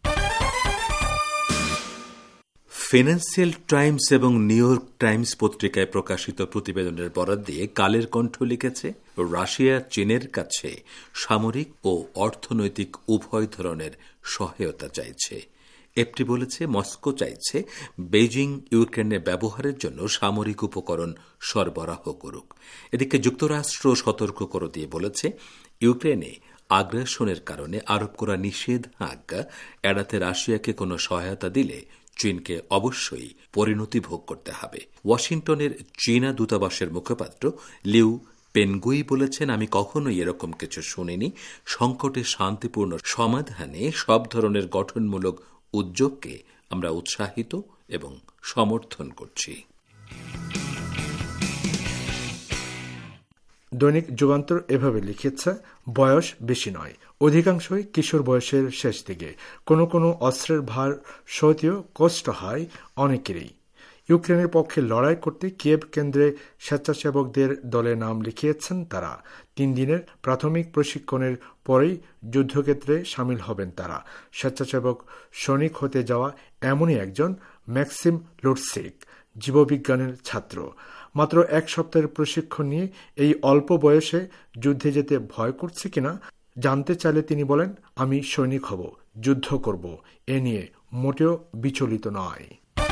ফিনান্সিয়াল টাইমস এবং নিউ ইয়র্ক টাইমস পত্রিকায় প্রকাশিত প্রতিবেদনের বরাত দিয়ে কালের কণ্ঠ লিখেছে, রাশিয়া চীনের কাছে সামরিক ও অর্থনৈতিক উভয় ধরনের সহায়তা চাইছে। এফটি বলেছে, মস্কো চাইছে বেইজিং ইউক্রেনে ব্যবহারের জন্য সামরিক উপকরণ সরবরাহ করুক। এদিকে যুক্তরাষ্ট্র সতর্ক করে দিয়ে বলেছে, ইউক্রেনে আগ্রাসনের কারণে আরোপ করা নিষেধাজ্ঞা এড়াতে রাশিয়াকে কোনো সহায়তা দিলে চীনকে অবশ্যই পরিণতি ভোগ করতে হবে। ওয়াশিংটনের চীনা দূতাবাসের মুখপাত্র লিউ পেনগুই বলেছেন, আমি কখনোই এরকম কিছু শুনিনি। সংকটে শান্তিপূর্ণ সমাধানে সব ধরনের গঠনমূলক উদ্যোগকে আমরা উৎসাহিত এবং সমর্থন করছি। দৈনিক যুগান্তর এভাবে লিখেছে, বয়স বেশি নয়, অধিকাংশই কিশোর বয়সের শেষ দিকে। কোনো কোনো অস্ত্রের ভার সহ্যও কষ্ট হয় অনেকেরই। ইউক্রেনের পক্ষে লড়াই করতে কিয়েভ কেন্দ্রে স্বেচ্ছাসেবকদের দলে নাম লিখিয়েছেন তারা। তিন দিনের প্রাথমিক প্রশিক্ষণের পরেই যুদ্ধক্ষেত্রে সামিল হবেন তারা। স্বেচ্ছাসেবক সৈনিক হতে যাওয়া এমনই একজন ম্যাক্সিম লুটসিক, জীববিজ্ঞানের ছাত্র। মাত্র এক সপ্তাহের প্রশিক্ষণ নিয়ে এই অল্প বয়সে যুদ্ধে যেতে ভয় করছে কিনা জানতে চাইলে তিনি বলেন, আমি সৈনিক হব, যুদ্ধ করব, এ নিয়ে মোটেও বিচলিত নয়।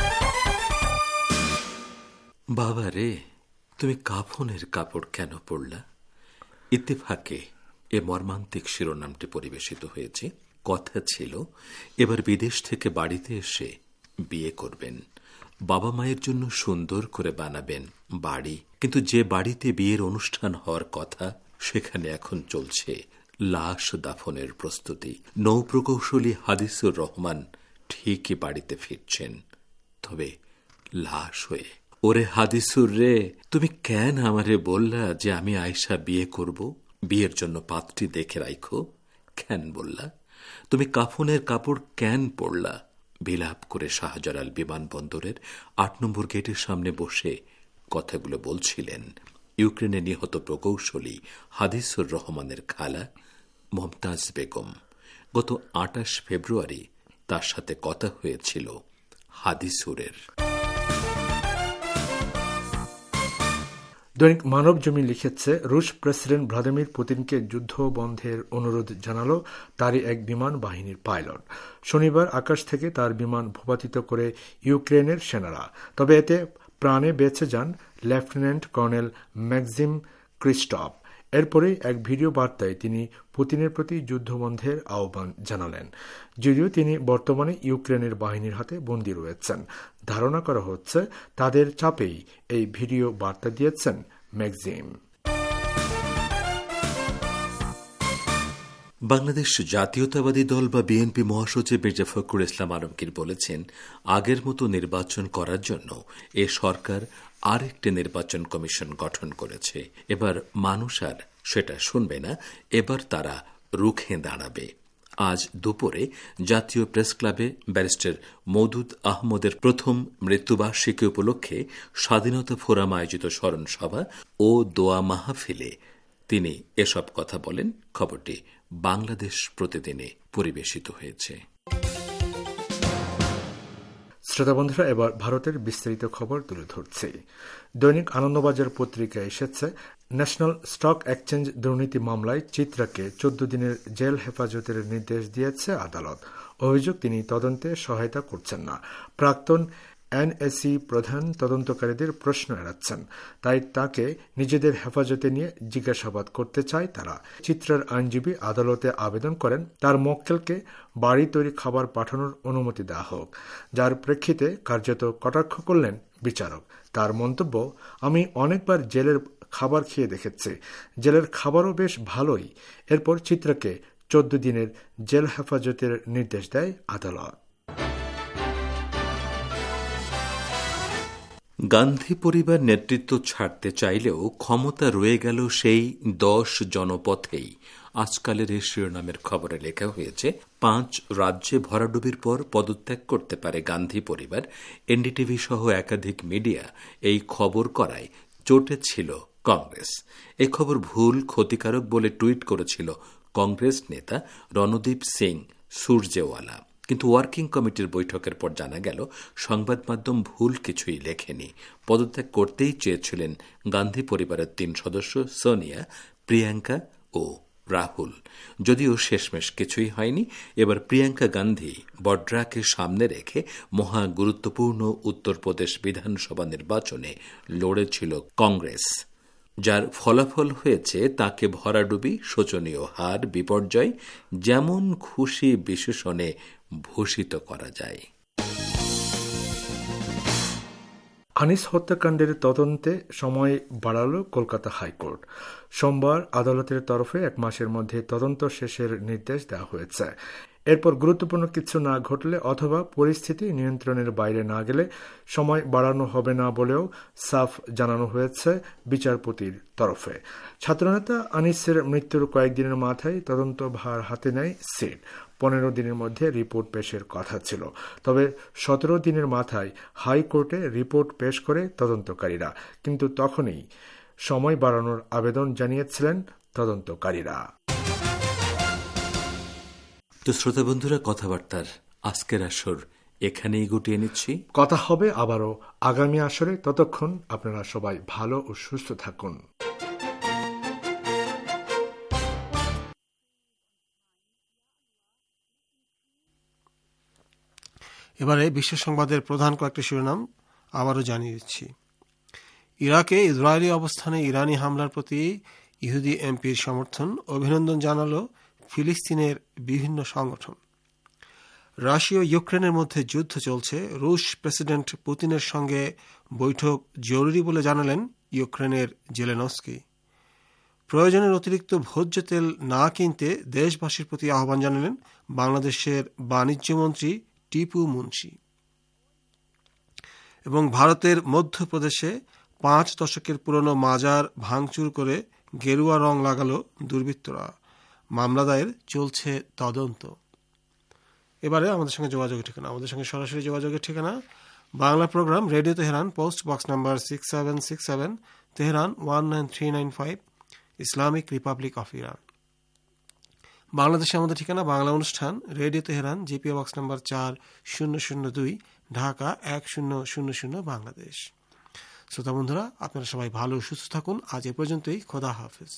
বাবা রে, তুমি কাফনের কাপড় কেন পরলা? ইত্তেফাকে এ মর্মান্তিক শিরোনামটি পরিবেশিত হয়েছে। কথা ছিল এবার বিদেশ থেকে বাড়িতে এসে বিয়ে করবেন, বাবা মায়ের জন্য সুন্দর করে বানাবেন বাড়ি। কিন্তু যে বাড়িতে বিয়ের অনুষ্ঠান হওয়ার কথা, সেখানে এখন চলছে লাশ দাফনের প্রস্তুতি। নৌপ্রকৌশলী হাদিসুর রহমান ঠিকই বাড়িতে ফিরছেন, তবে লাশ হয়ে। ওরে হাদিসুর রে, তুমি কেন আমারে বললা যে আমি আয়সা বিয়ে করব? বিয়ের জন্য পাত্রী দেখে রাখো কেন বললা? তুমি কাফনের কাপড় কেন পরলা? বিলাপ করে শাহজালাল বিমানবন্দরের আট নম্বর গেটের সামনে বসে কথাগুলো বলছিলেন ইউক্রেনে নিহত প্রকৌশলী হাদিসুর রহমানের খালা মমতাজ বেগম। গত আটাশ ফেব্রুয়ারি তার সাথে কথা হয়েছিল হাদিসুরের। দৈনিক মানব জমি লিখেছে, রুশ প্রেসিডেন্ট ভ্লাদিমির পুতিনকে যুদ্ধ বন্ধের অনুরোধ জানালো তারই এক বিমান বাহিনীর পাইলট। শনিবার আকাশ থেকে তার বিমান ভূপাতিত করে ইউক্রেনের সেনারা। তবে এতে প্রাণে বেঁচে যান লেফটেন্যান্ট কর্নেল ম্যাক্সিম ক্রিস্টফ। এরপরেই এক ভিডিও বার্তায় তিনি পুতিনের প্রতি যুদ্ধবন্ধের আহ্বান জানালেন। যদিও তিনি বর্তমানে ইউক্রেনের বাহিনীর হাতে বন্দী রয়েছেন, ধারণা করা হচ্ছে তাদের চাপেই এই ভিডিও বার্তা দিয়েছেন ম্যাক্সিম। বাংলাদেশ জাতীয়তাবাদী দল বা বিএনপি মহাসচিব মির্জা ফখরুল ইসলাম আলমগীর বলেছেন, আগের মতো নির্বাচন করার জন্য এ সরকার আরেকটি নির্বাচন কমিশন গঠন করেছে। এবার মানুষ আর সেটা শুনবে না, এবার তারা রুখে দাঁড়াবে। আজ দুপুরে জাতীয় প্রেস ক্লাবে ব্যারিস্টার মওদুদ আহমদের প্রথম মৃত্যুবার্ষিকী উপলক্ষে স্বাধীনতা ফোরাম আয়োজিত স্মরণ সভা ও দোয়া মাহফিলে তিনি এসব কথা বলেন। খবরটি বাংলাদেশ প্রতিদিনে পরিবেশিত হয়েছে। শ্রোতা বন্ধুরা, এবার ভারতের বিস্তারিত খবর তুলে ধরছে। দৈনিক আনন্দবাজার পত্রিকায় এসেছে, ন্যাশনাল স্টক এক্সচেঞ্জ দুর্নীতি মামলায় চিত্রাকে চোদ্দ দিনের জেল হেফাজতের নির্দেশ দিয়েছে আদালত। অভিযোগ, তিনি তদন্তে সহায়তা করছেন না। প্রাক্তন এনএসি প্রধান তদন্তকারীদের প্রশ্ন এড়াচ্ছেন, তাই তাকে নিজেদের হেফাজতে নিয়ে জিজ্ঞাসাবাদ করতে চায় তারা। চিত্রার আইনজীবী আদালতে আবেদন করেন তার মক্কেলকে বাড়ি তৈরি খাবার পাঠানোর অনুমতি দেওয়া হোক, যার প্রেক্ষিতে কার্যত কটাক্ষ করলেন বিচারক। তার মন্তব্য, আমি অনেকবার জেলের খাবার খেয়ে দেখেছি, জেলের খাবারও বেশ ভালোই। এরপর চিত্রাকে চোদ্দ দিনের জেল হেফাজতের নির্দেশ দেয় আদালত। গান্ধী পরিবার নেতৃত্ব ছাড়তে চাইলেও ক্ষমতা রয়ে গেল সেই দশ জনপথেই। আজকালের এই শিরোনামের খবরে লেখা হয়েছে, পাঁচ রাজ্যে ভরাডুবির পর পদত্যাগ করতে পারে গান্ধী পরিবার। এনডিটিভি সহ একাধিক মিডিয়া এই খবর করায় চটেছিল কংগ্রেস। এই খবর ভুল, ক্ষতিকারক বলে টুইট করেছিল কংগ্রেস নেতা রণদীপ সিং সুরজেওয়ালা। কিন্তু ওয়ার্কিং কমিটির বৈঠকের পর জানা গেল সংবাদ মাধ্যম ভুল কিছুই লেখেনি। পদত্যাগ করতেই চেয়েছিলেন গান্ধী পরিবারের তিন সদস্য সোনিয়া, প্রিয়াঙ্কা ও রাহুল। যদিও শেষমেশ কিছুই হয়নি। এবার প্রিয়াঙ্কা গান্ধী বড্রাকে সামনে রেখে মহা গুরুত্বপূর্ণ উত্তরপ্রদেশ বিধানসভা নির্বাচনে লড়েছিল কংগ্রেস, যার ফলাফল হয়েছে তাকে ভরাডুবি, শোচনীয় হার, বিপর্যয়, যেমন খুশি বিশেষণে ভূষিত করা যায়। আনিস হত্যাকাণ্ডের তদন্তে সময় বাড়াল কলকাতা হাইকোর্ট। সোমবার আদালতের তরফে এক মাসের মধ্যে তদন্ত শেষের নির্দেশ দেওয়া হয়েছে। এরপর গুরুত্বপূর্ণ কিছু না ঘটলে অথবা পরিস্থিতি নিয়ন্ত্রণের বাইরে না গেলে সময় বাড়ানো হবে না বলেও সাফ জানানো হয়েছে বিচারপতির তরফে। ছাত্রনেতা আনিসের মৃত্যুর কয়েকদিনের মাথায় তদন্ত ভার হাতে নেয় সিট। পনেরো দিনের মধ্যে রিপোর্ট পেশের কথা ছিল, তবে সতেরো দিনের মাথায় হাইকোর্টে রিপোর্ট পেশ করে তদন্তকারীরা, কিন্তু তখনই সময় বাড়ানোর আবেদন জানিয়েছিলেন তদন্তকারীরা। তো শ্রোতা বন্ধুরা, কথাবার্তার আজকের আসর এখানেই গুটিয়ে নিচ্ছি। কথা হবে আবারও আগামী আসরে। ততক্ষণ আপনারা সবাই ভালো ও সুস্থ থাকুন। এবারে বিশ্ব সংবাদের প্রধান কয়েকটি শিরোনাম আবারও জানিয়ে দিচ্ছি। ইরাকে ইসরায়েলি অবস্থানে ইরানি হামলার প্রতি ইহুদি এমপির সমর্থন, অভিনন্দন জানালো ফিলিস্তিনের বিভিন্ন সংগঠন। রাশিয়া ও ইউক্রেনের মধ্যে যুদ্ধ চলছে, রুশ প্রেসিডেন্ট পুতিনের সঙ্গে বৈঠক জরুরি বলে জানালেন ইউক্রেনের জেলেনস্কি। প্রয়োজনের অতিরিক্ত ভোজ্য তেল না কিনতে দেশবাসীর প্রতি আহ্বান জানালেন বাংলাদেশের বাণিজ্যমন্ত্রী টিপু মুন্সি। এবং ভারতের মধ্যপ্রদেশে পাঁচ দশকের পুরনো মাজার ভাঙচুর করে গেরুয়া রং লাগালো দুর্বৃত্তরা, মামলা দায়ের, চলছে তদন্ত। এবারে আমাদের সঙ্গে যোগাযোগের ঠিকানা, আমাদের সঙ্গে সরাসরি যোগাযোগের ঠিকানা Bangla program radio Tehran, post box number six seven six seven, Tehran one nine three nine five, Islamic Republic of Iran. বাংলাদেশে আমাদের ঠিকানা বাংলা অনুষ্ঠান, radio Tehran, GPO box number চার শূন্য শূন্য দুই, ঢাকা এক শূন্য শূন্য শূন্য, বাংলাদেশ। শ্রোতা বন্ধুরা, আপনারা সবাই ভালো সুস্থ থাকুন। আজ এ পর্যন্তই। খোদা হাফেজ।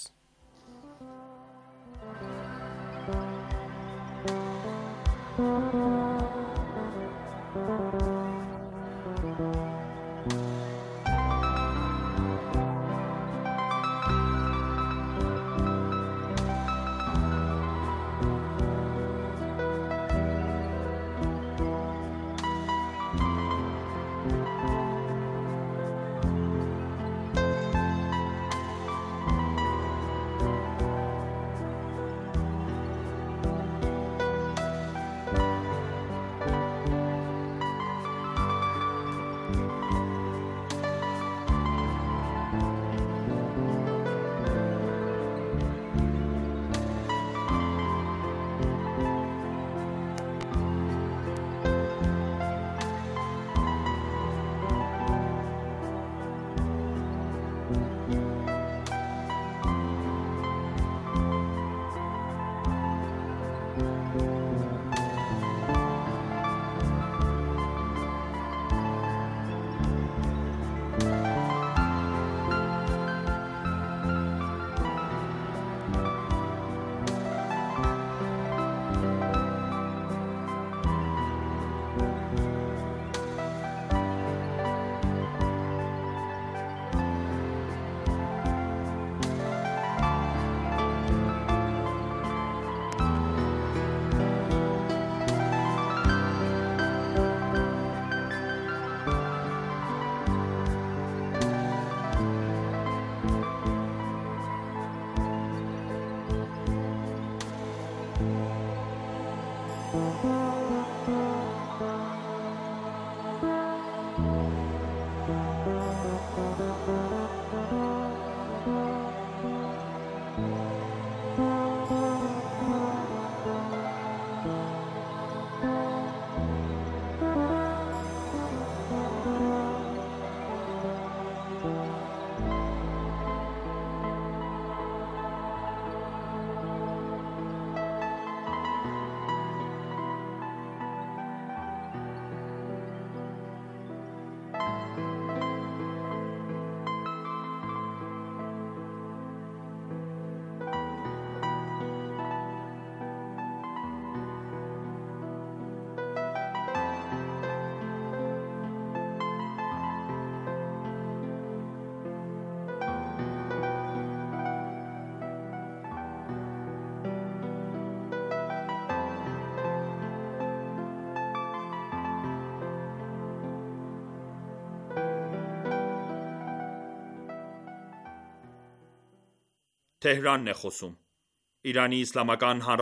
Թեհրանն է խոսում։ Իրանի Իսլամական